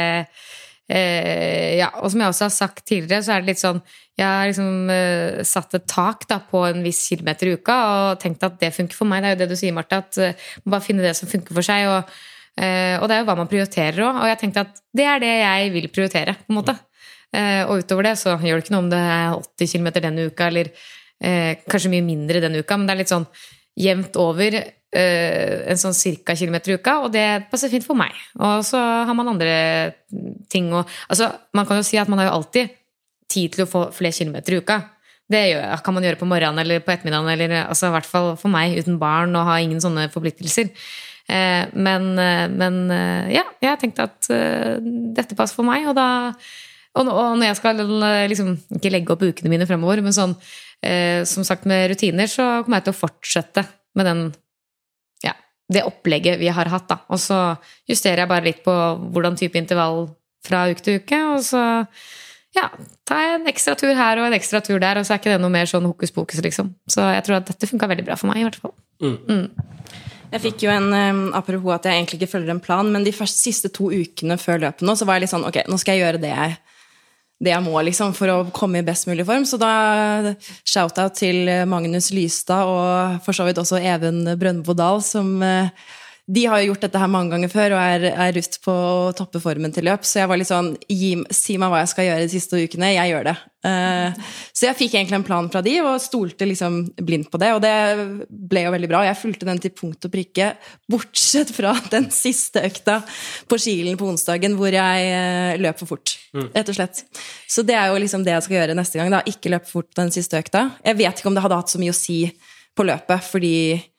og som jeg også har sagt tidligere, så det litt sånn, jeg har liksom satt et tak da, på en viss kilometer i uka, og tenkt at det funker for meg. Det jo det du sier, Marte, at man bare finner det som funker for seg, og det jo hva man prioriterer også, og jeg tenkte at det det jeg vil prioritere, på en måte. Og utover det, så gjør det ikke noe om det 80 kilometer denne uka, eller kanskje mye mindre denne uka, men det litt sånn jevnt over en sånn cirka kilometer i uka, og det passer fint for meg. Og så har man andre ting, altså man kan jo si at man har jo alltid tid til å få flere kilometer i uka. Det kan man gjøre på morgenen eller på ettermiddagen, eller altså i hvert fall for meg uten barn og ha ingen sånne forpliktelser. Men ja, jeg tenkte at dette passer for meg, og når jeg skal liksom ikke legge opp ukene mine fremover, men sånn, som sagt med rutiner, så kommer jeg til å fortsette med det opplegget vi har hatt da, og så justerer jeg bare litt på hvordan type intervall fra uke til uke, og så tar jeg en ekstra tur her og en ekstra tur der, og så ikke det noe mer sånn hokus pokus liksom. Så jeg tror at dette funket veldig bra for meg i hvert fall. Jeg fikk jo apropos at jeg egentlig ikke følger en plan, men de siste 2 ukene før løpet nå, så var jeg litt sånn, ok, nå skal jeg gjøre det jeg må liksom for å komme i best mulig form, så da shout-out til Magnus Lystad og for så vidt også Even Brøndbo-Dahl, som de har jo gjort dette her mange ganger før og rutt på å toppe formen til løp, så jeg var litt sånn, si meg hva jeg skal gjøre de siste ukene, jeg gjør det. Så jeg fikk egentlig en plan fra de og stolte liksom blindt på det, og det ble jo veldig bra. Jeg fulgte den til punkt og prikke, bortsett fra den siste økta på Kilen på onsdagen, hvor jeg løp for fort, rett og slett. Så det jo liksom det jeg skal gjøre neste gang da, ikke løpe fort på den siste økta. Jeg vet ikke om det hadde hatt så mye å si på løpet, fordi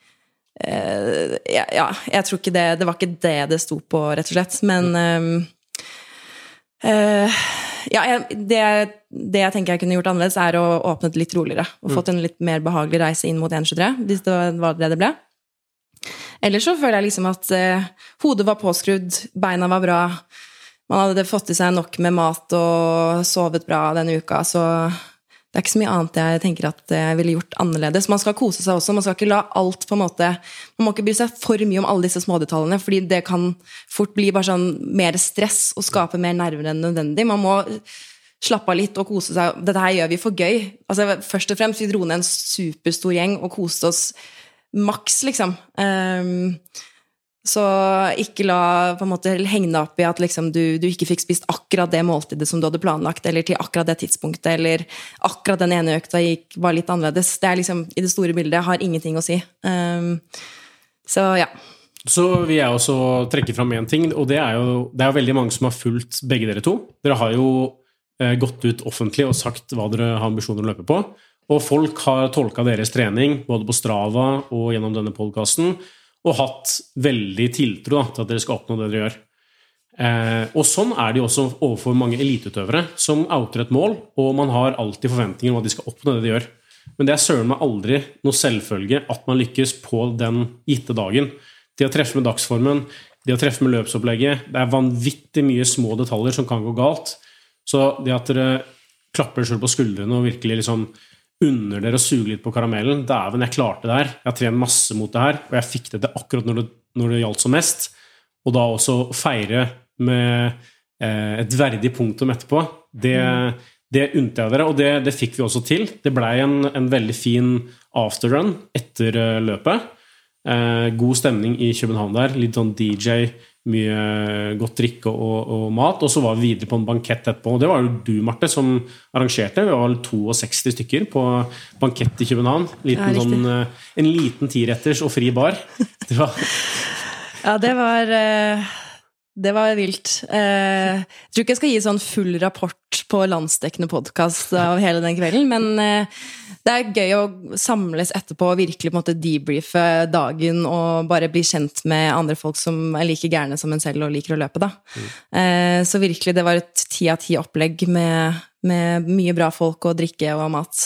jeg tror ikke det var ikke det sto på, rett og slett, men det jeg tenker jeg kunne gjort annerledes å åpne det litt roligere og fått en litt mer behagelig reise inn mot 1.23 hvis det var det ble. Ellers så føler jeg liksom at hodet var påskrudd, beina var bra, man hadde fått i seg nok med mat og sovet bra denne uka, så det ikke så mye annet jeg tenker at jeg ville gjort annerledes. Man skal kose seg også, man skal ikke la alt på en måte, man må ikke bry seg for mye om alle disse små detaljene, fordi det kan fort bli bare sånn mer stress og skape mer nerver enn nødvendig. Man må slappe av litt og kose seg. Dette her gjør vi for gøy. Altså, først og fremst, vi dro ned en superstor gjeng og koste oss maks, liksom. Så ikke la på en måte henge deg opp i at liksom, du ikke fikk spist akkurat det måltidet som du hadde planlagt, eller til akkurat det tidspunktet, eller akkurat den ene økta var litt annerledes. Det liksom, i det store bildet, har ingenting å si. Så ja. Så vil jeg også trekke fram en ting, og det jo veldig mange som har fulgt begge dere to. Dere har jo gått ut offentlig og sagt hva dere har ambisjoner å løpe på, og folk har tolket deres trening, både på Strava og gjennom denne podcasten, og hatt veldig tiltro til at dere skal oppnå det dere gjør. Og sånn det jo også overfor mange eliteutøvere som outer et mål, og man har alltid forventninger om at de skal oppnå det de gjør. Men det søren meg aldri noe selvfølge at man lykkes på den gitte dagen. Det å treffe med dagsformen, det å treffe med løpsopplegget, det vanvittig mye små detaljer som kan gå galt. Så det at dere klapper selv på skuldrene og virkelig liksom under dere og suge litt på karamellen, dæven, jeg klarte det her, jeg har trent masse mot det her, og jeg fikk det til akkurat når det gjaldt som mest, og da også feire med et verdig punktum etterpå, det unnte jeg dere, og det fikk vi også til. Det ble en veldig fin afterrun etter løpet. God stemning i København der, litt sånn DJ, mye godt drikke og mat, og så var vi videre på en bankett etterpå. Og det var jo du, Marte, som arrangerte. Vi var 62 stykker på bankett i København. En liten 10-retters og fri bar. Ja, det var vilt. Jeg tror ikke jeg skal gi sånn full rapport på landsdekkende podcast av hele den kvelden, men det gøy å samles etterpå og virkelig på en måte debriefe dagen og bare bli kjent med andre folk som like gærne som en selv og liker å løpe da. Så virkelig, det var et 10 av 10 opplegg med mye bra folk og drikke og mat.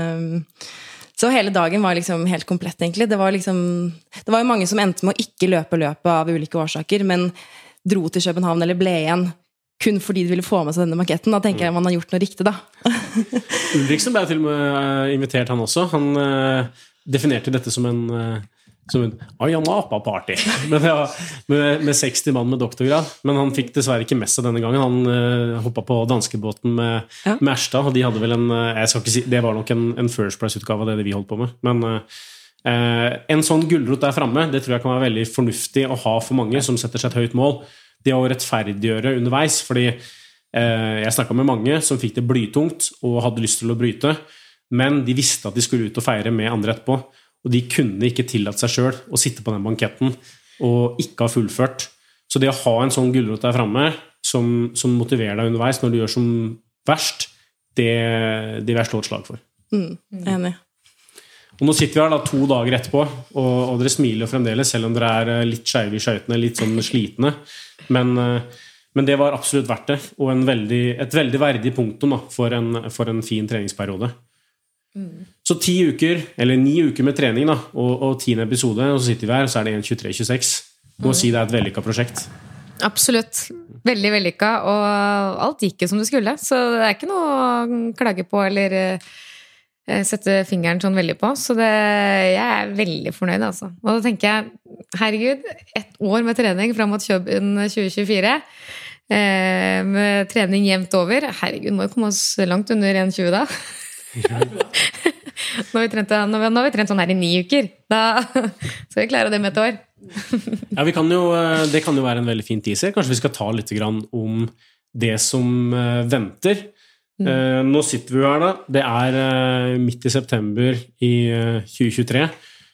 Så hele dagen var liksom helt komplett egentlig. Det var jo mange som endte med å ikke løpe løpet av ulike årsaker, men dro til København eller ble igjen kun fordi de ville få med seg denne maketten. Da tenker jeg man har gjort noe riktig da. Ulriksen ble til og med invitert han også. Han definerte dette som en Ayamapa-party med 60 mann med doktorgrad, men han fikk dessverre ikke med seg denne gangen. Han hoppet på danskebåten med Erstad, og de hadde vel jeg skal ikke si, det var nok en First Price-utgave av det vi holdt på med, men en sånn gullrot der fremme, det tror jeg kan være veldig fornuftig å ha for mange som setter seg et høyt mål. Det å rettferdiggjøre underveis, fordi jeg snakket med mange som fikk det blytungt og hadde lyst til å bryte, men de visste at de skulle ut og feire med andre etterpå, og de kunne ikke tillate seg selv å sitte på den banketten og ikke ha fullført. Så det å ha en sånn gullrot der fremme som motiverer deg underveis når du gjør som verst, det vil jeg slå et slag for. Enig. Og nå sitter vi her da 2 dager etterpå, og dere smiler fremdeles, selv om dere litt skeive i skjøytene, litt sånn slitne. Men det var absolutt verdt det, og et veldig verdig punktum da, for en fin treningsperiode. Så 10 uker, eller 9 uker med trening da, og 10. episode, og så sitter vi her, og så det 1.23,26. Må si det et vellykket prosjekt. Absolutt. Veldig vellykket, og alt gikk jo som det skulle, så det ikke noe å klage på, eller sette fingeren sånn veldig på, så jeg veldig fornøyd altså. Og da tenker jeg, herregud, 1 år med trening frem mot København 2024, med trening jevnt over, herregud, må jo komme oss langt under 1,20 da. Nå har vi trent sånn her i 9 uker, da skal vi klare det med 1 år. Ja, det kan jo være en veldig fin teaser. Kanskje vi skal ta litt grann om det som venter. Nå sitter vi jo her da. Det midt i september i 2023.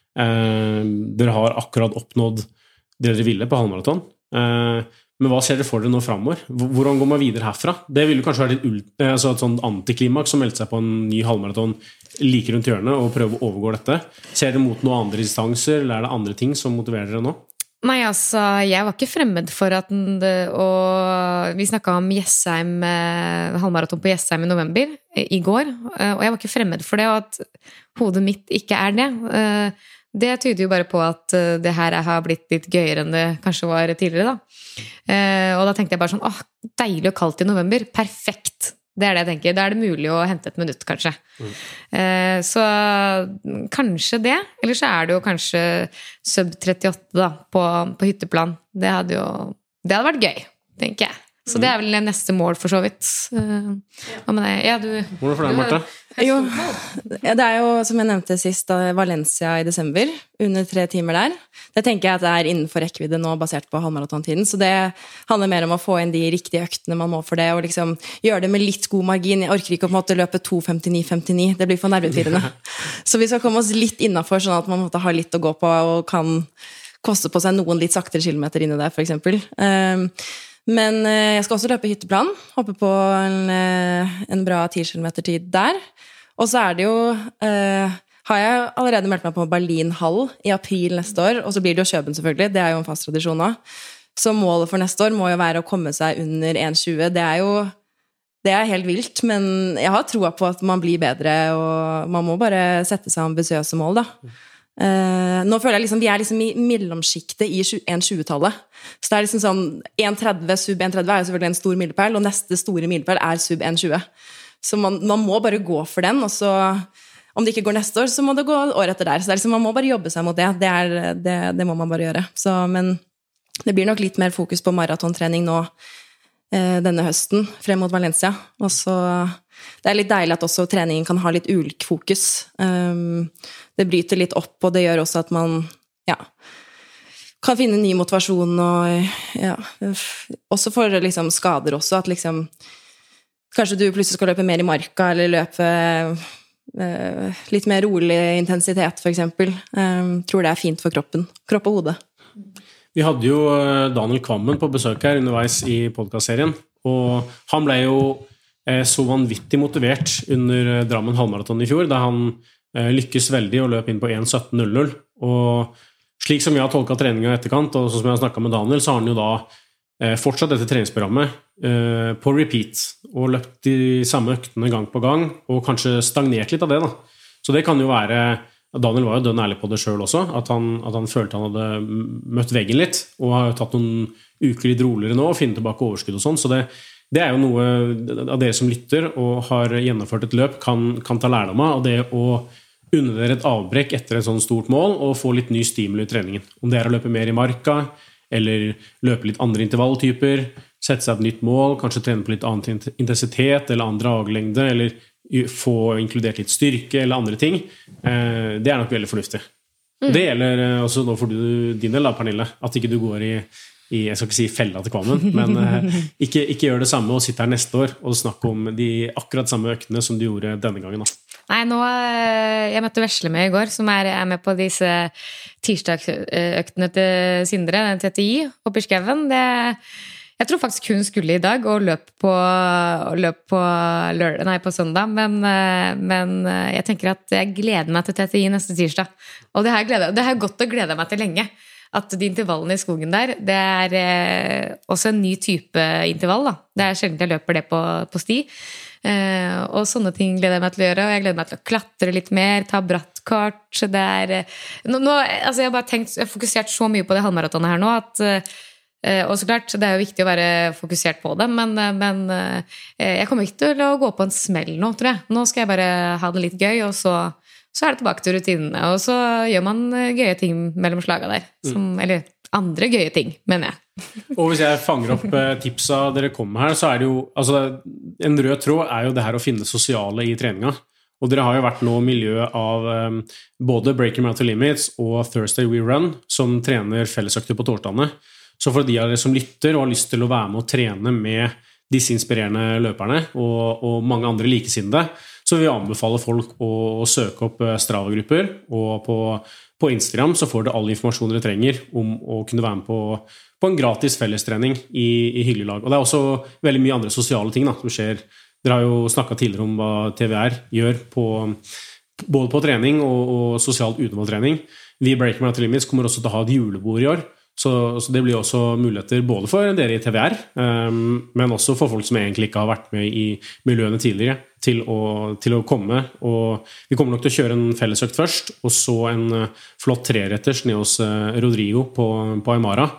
Dere har akkurat oppnådd det dere ville på halvmaraton. Men hva ser dere for dere nå fremover? Hvordan går man videre herfra? Det ville kanskje være et sånn antiklimaks som meldte seg på en ny halvmaraton like rundt hjørnet og prøve å overgå dette. Ser dere mot noen andre distanser, eller det andre ting som motiverer dere nå? Nei, altså, jeg var ikke fremmed for at vi snakket om Jessheim, halvmaraton på Jessheim i november i går, og jeg var ikke fremmed for det, og at hodet mitt ikke det. Det tyder jo bare på at det her har blitt litt gøyere enn det kanskje var tidligere da. Og da tenkte jeg bare sånn, deilig og kaldt i november, perfekt. Det det jeg tenker. Da det mulig å hente 1 minutt, kanskje. Så kanskje det. Eller så det jo kanskje sub 38 da, på hytteplan. Det hadde vært gøy, tenker jeg. Så det vel neste mål for så vidt. Hva med deg? Ja, Hvordan for deg, Marte? Jo, det jo, som jeg nevnte sist, Valencia i desember, under 3 timer der. Det tenker jeg at det innenfor rekkevidde nå, basert på halvmaratontiden. Så det handler mer om å få inn de riktige øktene man må for det, og liksom gjøre det med litt god margin. Jeg orker ikke å på en måte løpe 2:59,59. Det blir for nervepirrende. Så vi skal komme oss litt innenfor, sånn at man måtte ha litt å gå på, og kan koste på seg noen litt saktere kilometer inni der, for eksempel. Men jeg skal også løpe hytteplan, hoppe på en bra 10 km-tid der. Og så det jo, har jeg allerede meldt meg på Berlin Hall i april neste år, og så blir det jo København selvfølgelig, det jo en fast tradisjon nå. Så målet for neste år må jo være å komme seg under 1,20. Det helt vilt, men jeg har troa på at man blir bedre, og man må bare sette seg ambisiøse mål da. Nå føler jeg liksom vi liksom i mellomskiktet i 1,20-tallet, så det liksom sånn 1,30, sub 1,30 jo selvfølgelig en stor milepæl, og neste store milepæl sub 1,20, så man må bare gå for den, og så om det ikke går neste år, så må det gå år etter der, så liksom, man må bare jobbe seg mot det, det må man bare gjøre, så, men det blir nok litt mer fokus på maratontrening nå denne høsten frem mot Valencia, og så det litt deilig at også treningen kan ha litt ulik fokus. Det bryter litt opp, og det gjør også at man kan finne ny motivasjon, og ja, også for liksom skader også, at liksom kanskje du plutselig skal løpe mer i marka, eller løpe litt mer rolig intensitet, for eksempel. Tror det fint for kropp og hode. Vi hadde jo Daniel Kvammen på besøk her underveis i podcastserien, og han ble jo så vanvittig motivert under Drammen halvmaraton i fjor, da han lykkes veldig og løp inn på 1:17.00, og slik som jeg har tolket treningen i etterkant, og sånn som jeg har snakket med Daniel, så har han jo da fortsatt dette treningsprogrammet på repeat, og løpt de samme øktene gang på gang, og kanskje stagnert litt av det da. Så det kan jo være, Daniel var jo dønn ærlig på det selv også, at han følte han hadde møtt veggen litt, og har tatt noen uker litt roligere nå, og finner tilbake overskudd og sånn, så det jo noe av dere som lytter og har gjennomført et løp kan ta lærdom av, og det å unne dere et avbrekk etter et sånt stort mål, og få litt ny stimuli i treningen. Om det å løpe mer i marka, eller løpe litt andre intervalltyper, sette seg et nytt mål, kanskje trene på litt annen intensitet, eller andre draglengde, eller få inkludert litt styrke, eller andre ting. Det nok veldig fornuftig. Det gjelder også nå for din del da, Pernille, at ikke du går i jeg skal ikke si fella til Kvammen, men ikke gjør det samme og sitte her neste år og snakke om de akkurat samme øktene som du gjorde denne gangen da. Nei, jeg møtte Vesle med i går, som med på disse tirsdagsøktene til Sindre, TTI, oppe i Skaven. Jeg tror faktisk hun skulle i dag og løp på søndag, men jeg tenker at jeg gleder meg til TTI neste tirsdag. Og det har jeg gått og gledet meg til lenge. At de intervallene i skogen der, det også en ny type intervall da. Det sjelden jeg løper det på sti. Og sånne ting gleder jeg meg til å gjøre, og jeg gleder meg til å klatre litt mer, ta brattkart. Altså jeg har fokusert så mye på det halvmaratonet her nå, og så klart, det jo viktig å være fokusert på det, men jeg kommer ikke til å gå på en smell nå, tror jeg. Nå skal jeg bare ha det litt gøy, og så det tilbake til rutinene, og så gjør man gøye ting mellom slaga der, eller andre gøye ting, mener jeg. Og hvis jeg fanger opp tipsa dere kommer her, så det jo, altså en rød tråd jo det her å finne sosiale i treninga, og dere har jo vært nå miljø av både Breaking Mountain Limits og Thursday We Run, som trener fellesøkter på torsdagene. Så for de av dere som lytter og har lyst til å være med og trene med disse inspirerende løperne og mange andre likesinnede, så vil jeg anbefale folk å søke opp Strava-grupper, og på Instagram så får dere all informasjon dere trenger om å kunne være med på en gratis fellestrening i hyggelig lag. Og det også veldig mye andre sosiale ting da, som skjer. Dere har jo snakket tidligere om hva TVR gjør både på trening og sosialt utenfor trening. Vi i Breaking Mountain Limits kommer også til å ha et julebord i år, så det blir også muligheter både for dere i TVR, men også for folk som egentlig ikke har vært med i miljøene tidligere, til å komme. Og vi kommer nok til å kjøre en fellesøkt først, og så en flott treretters ned hos Rodrigo på Aymara,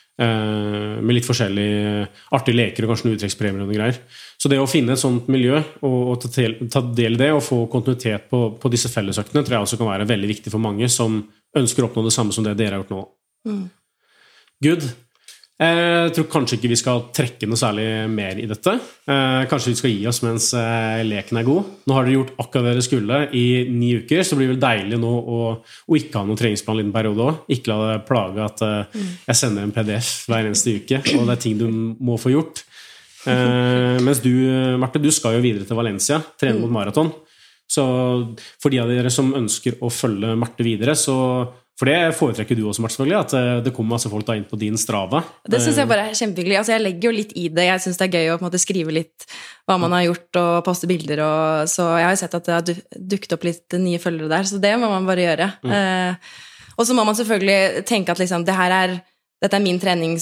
med litt forskjellige artige leker og kanskje noen uttrekkspremier og greier. Så det å finne et sånt miljø og ta del i det og få kontinuitet på disse fellesøktene tror jeg også kan være veldig viktig for mange som ønsker å oppnå det samme som det dere har gjort nå. Good. Jeg tror kanskje ikke vi skal trekke noe særlig mer i dette. Kanskje vi skal gi oss mens leken god. Nå har dere gjort akkurat det dere skulle i 9 uker, så blir det vel deilig nå å ikke ha noen treningsplan i den periode også. Ikke la det plage at jeg sender en PDF hver eneste uke, og det ting du må få gjort. Mens du, Marte, du skal jo videre til Valencia, trene mot maraton. Så for de av dere som ønsker å følge Marte videre, for det foretrekker du også, Marte, selvfølgelig, at det kommer masse folk da inn på din Strava. Det synes jeg bare kjempehyggelig. Altså, jeg legger jo litt i det. Jeg synes det gøy å på en måte skrive litt hva man har gjort, og poste bilder. Så jeg har jo sett at det har dukket opp litt nye følgere der, så det må man bare gjøre. Og så må man selvfølgelig tenke at liksom, dette min trening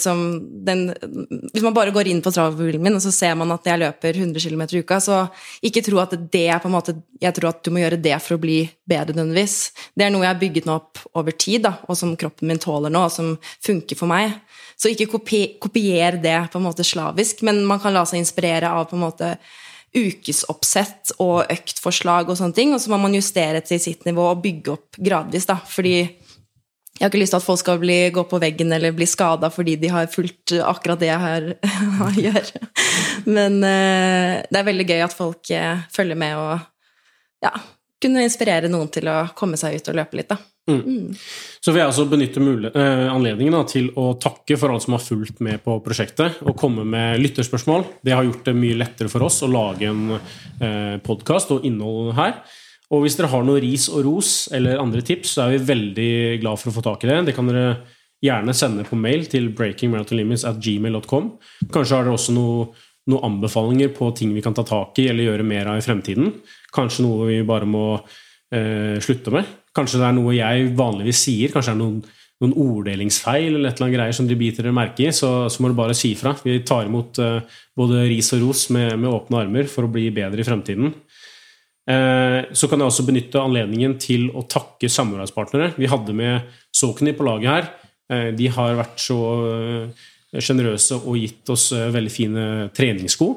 hvis man bare går inn på Strava-profilen min, og så ser man at jeg løper 100 km i uka, så ikke tro at det på en måte, jeg tror at du må gjøre det for å bli bedre nødvendigvis. Det noe jeg har bygget nå opp over tid, da, og som kroppen min tåler nå, og som funker for meg. Så ikke kopier det på en måte slavisk, men man kan la seg inspirere av på en måte ukesoppsett og øktforslag og sånne ting, og så må man justere til sitt nivå og bygge opp gradvis, da, fordi jeg har ikke lyst til at folk skal gå på veggen eller bli skadet fordi de har fulgt akkurat det jeg gjør. Men det veldig gøy at folk følger med og kunne inspirere noen til å komme seg ut og løpe litt da. Så vil jeg også benytte anledningen da, til å takke for alle som har fulgt med på prosjektet og komme med lytterspørsmål. Det har gjort det mye lettere for oss å lage en podcast og innhold her. Og hvis dere har noe ris og ros eller andre tips, så vi veldig glad for å få tak i det. Det kan dere gjerne sende på mail til breakingmarathonlimits@gmail.com. Kanskje har dere også noen anbefalinger på ting vi kan ta tak i eller gjøre mer av i fremtiden. Kanskje noe vi bare må slutte med. Kanskje det noe jeg vanligvis sier, kanskje det noen orddelingsfeil eller et eller annet greier som de biter dere merke i, så må du bare si fra. Vi tar imot både ris og ros med åpne armer for å bli bedre i fremtiden. Så kan jeg også benytte anledningen til å takke samarbeidspartnere. Vi hadde med Saucony på laget her. De har vært så generøse og gitt oss veldig fine treningssko.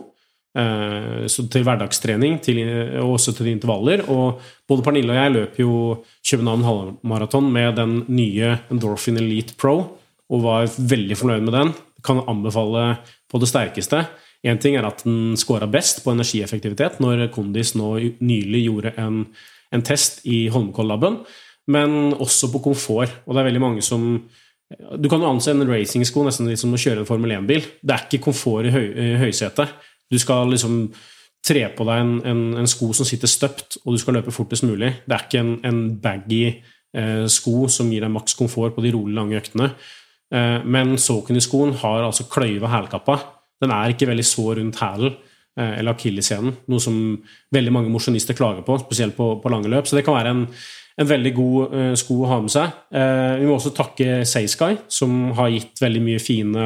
Så til hverdagstrening og også til intervaller, og både Pernille og jeg løper jo København halvmaraton med den nye Endorphin Elite Pro og var veldig fornøyd med den. Kan anbefale på det sterkeste. En ting at den scoret best på energieffektivitet når Kondis nå nylig gjorde en test i Holmenkollabben, men også på komfort, og det veldig mange som du kan jo anse en racingsko nesten litt som å kjøre en Formel 1-bil. Det ikke komfort i høysetet. Du skal liksom tre på deg en sko som sitter støpt, og du skal løpe fortest mulig. Det ikke en baggy sko som gir deg maks komfort på de rolig lange øktene. Men Saucony-skoen har altså kløyve hælkappa. Den ikke veldig så rundt hælen eller akilleshælen, noe som veldig mange mosjonister klager på, spesielt på lange løp. Så det kan være en veldig god sko å ha med seg. Vi må også takke SaySky, som har gitt veldig mye fine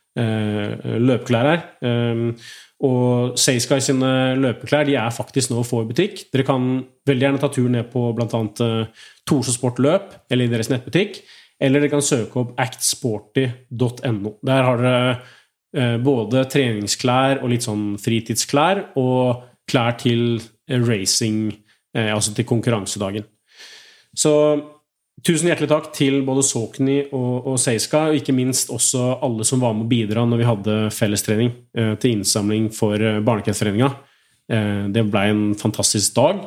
løpeklær her. Og SaySky sine løpeklær, de faktisk nå å få i butikk. Dere kan veldig gjerne ta tur ned på blant annet Torshov Sport Løp, eller i deres nettbutikk, eller dere kan søke opp actsporty.no. Der har dere både treningsklær og litt sånn fritidsklær, og klær til racing, altså til konkurransedagen. Så tusen hjertelig takk til både Saucony og SaySky, og ikke minst også alle som var med å bidra når vi hadde fellestrening til innsamling for Barnekreftforeningen. Det ble en fantastisk dag,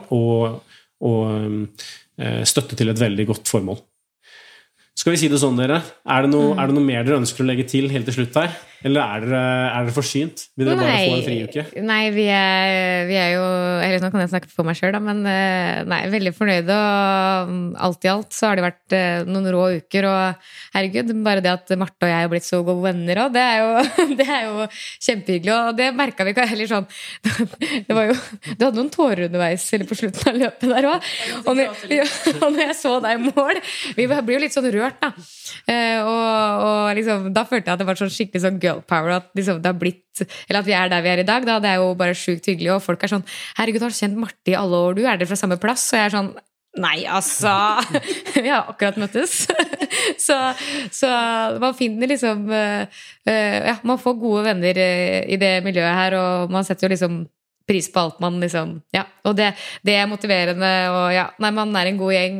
og støtte til et veldig godt formål. Skal vi si det sånn, dere? Det noe mer dere ønsker å legge til helt til slutt her? Eller dere forsynt? Vil dere bare få en friuke? Nei, vi jo, eller nå kan jeg snakke for meg selv da, men veldig fornøyde, og alt i alt så har det vært noen rå uker, og herregud, bare det at Marte og jeg har blitt så gode venner, og det jo kjempehyggelig, og det merket vi ikke heller sånn, det var jo, du hadde noen tårer underveis, eller på slutten av løpet der også, og når jeg så deg i mål, vi blir jo litt sånn rørt da, og liksom, da følte jeg at det var sånn skikkelig sånn girl power, at liksom det har blitt, eller at vi der vi i dag da, det jo bare sjukt hyggelig, og folk sånn, herregud, har du kjent Marte i alle år, du dere fra samme plass, og jeg sånn, nei, altså vi har akkurat møttes så man finner liksom man får gode venner i det miljøet her, og man setter jo liksom pris på alt man liksom, og det motiverende, og man en god gjeng,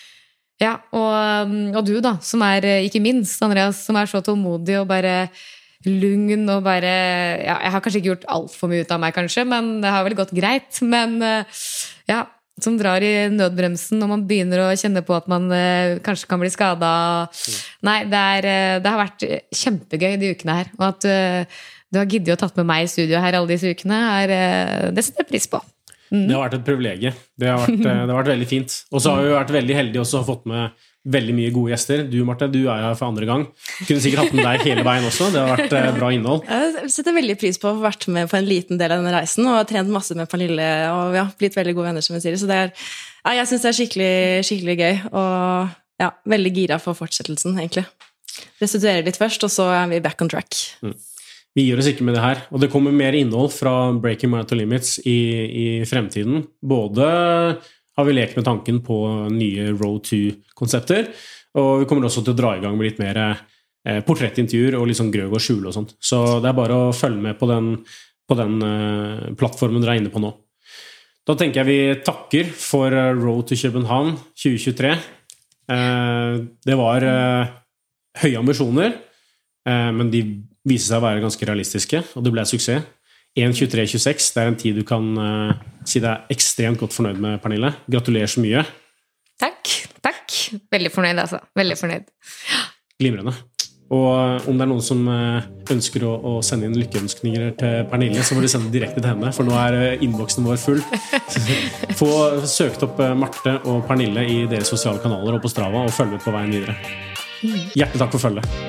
og du da, som ikke minst Andreas, som så tålmodig og bare lugn, og bare jeg har kanskje ikke gjort alt for mye ut av meg kanskje, men det har vel gått greit, men som drar i nødbremsen når man begynner å kjenne på at man kanskje kan bli skadet. Nei, det har vært kjempegøy de ukene her, og at du har giddet å tatt med meg i studio her alle disse ukene, det setter jeg pris på. Det har vært et privilegie. Det har vært veldig fint. Og så har vi vært veldig heldige også, og fått med veldig mye gode gjester. Du, Marte, du her for andre gang. Kunne sikkert hatt med deg hele veien også. Det har vært bra innhold. Jeg setter veldig pris på å ha vært med på en liten del av denne reisen, og trent masse med Pernille, og vi har blitt veldig gode venner, som jeg sier. Så jeg synes det skikkelig, skikkelig gøy, og veldig gira for fortsettelsen, egentlig. Restituerer litt først, og så vi back on track. Vi gir oss ikke med det her, og det kommer mer innhold fra Breaking Marathon Limits i fremtiden. Både har vi lekt med tanken på nye Road to-konsepter, og vi kommer også til å dra i gang med litt mer portrettintervjuer og litt sånn grøv og skjul og sånt. Så det bare å følge med på den plattformen dere inne på nå. Da tenker jeg vi takker for Road to København 2023. Det var høye ambisjoner, men de viser seg å være ganske realistiske, og det ble suksess. 1:23,26, det en tid du kan si deg ekstremt godt fornøyd med, Pernille. Gratulerer så mye. Takk. Veldig fornøyd, altså. Veldig fornøyd. Glimrende. Og om det noen som ønsker å sende inn lykkeønskninger til Pernille, så må de sende direkte til henne, for nå innboksen vår full. Få søkt opp Marte og Pernille i deres sosiale kanaler og på Strava, og følge med på veien videre. Hjertelig takk for følget.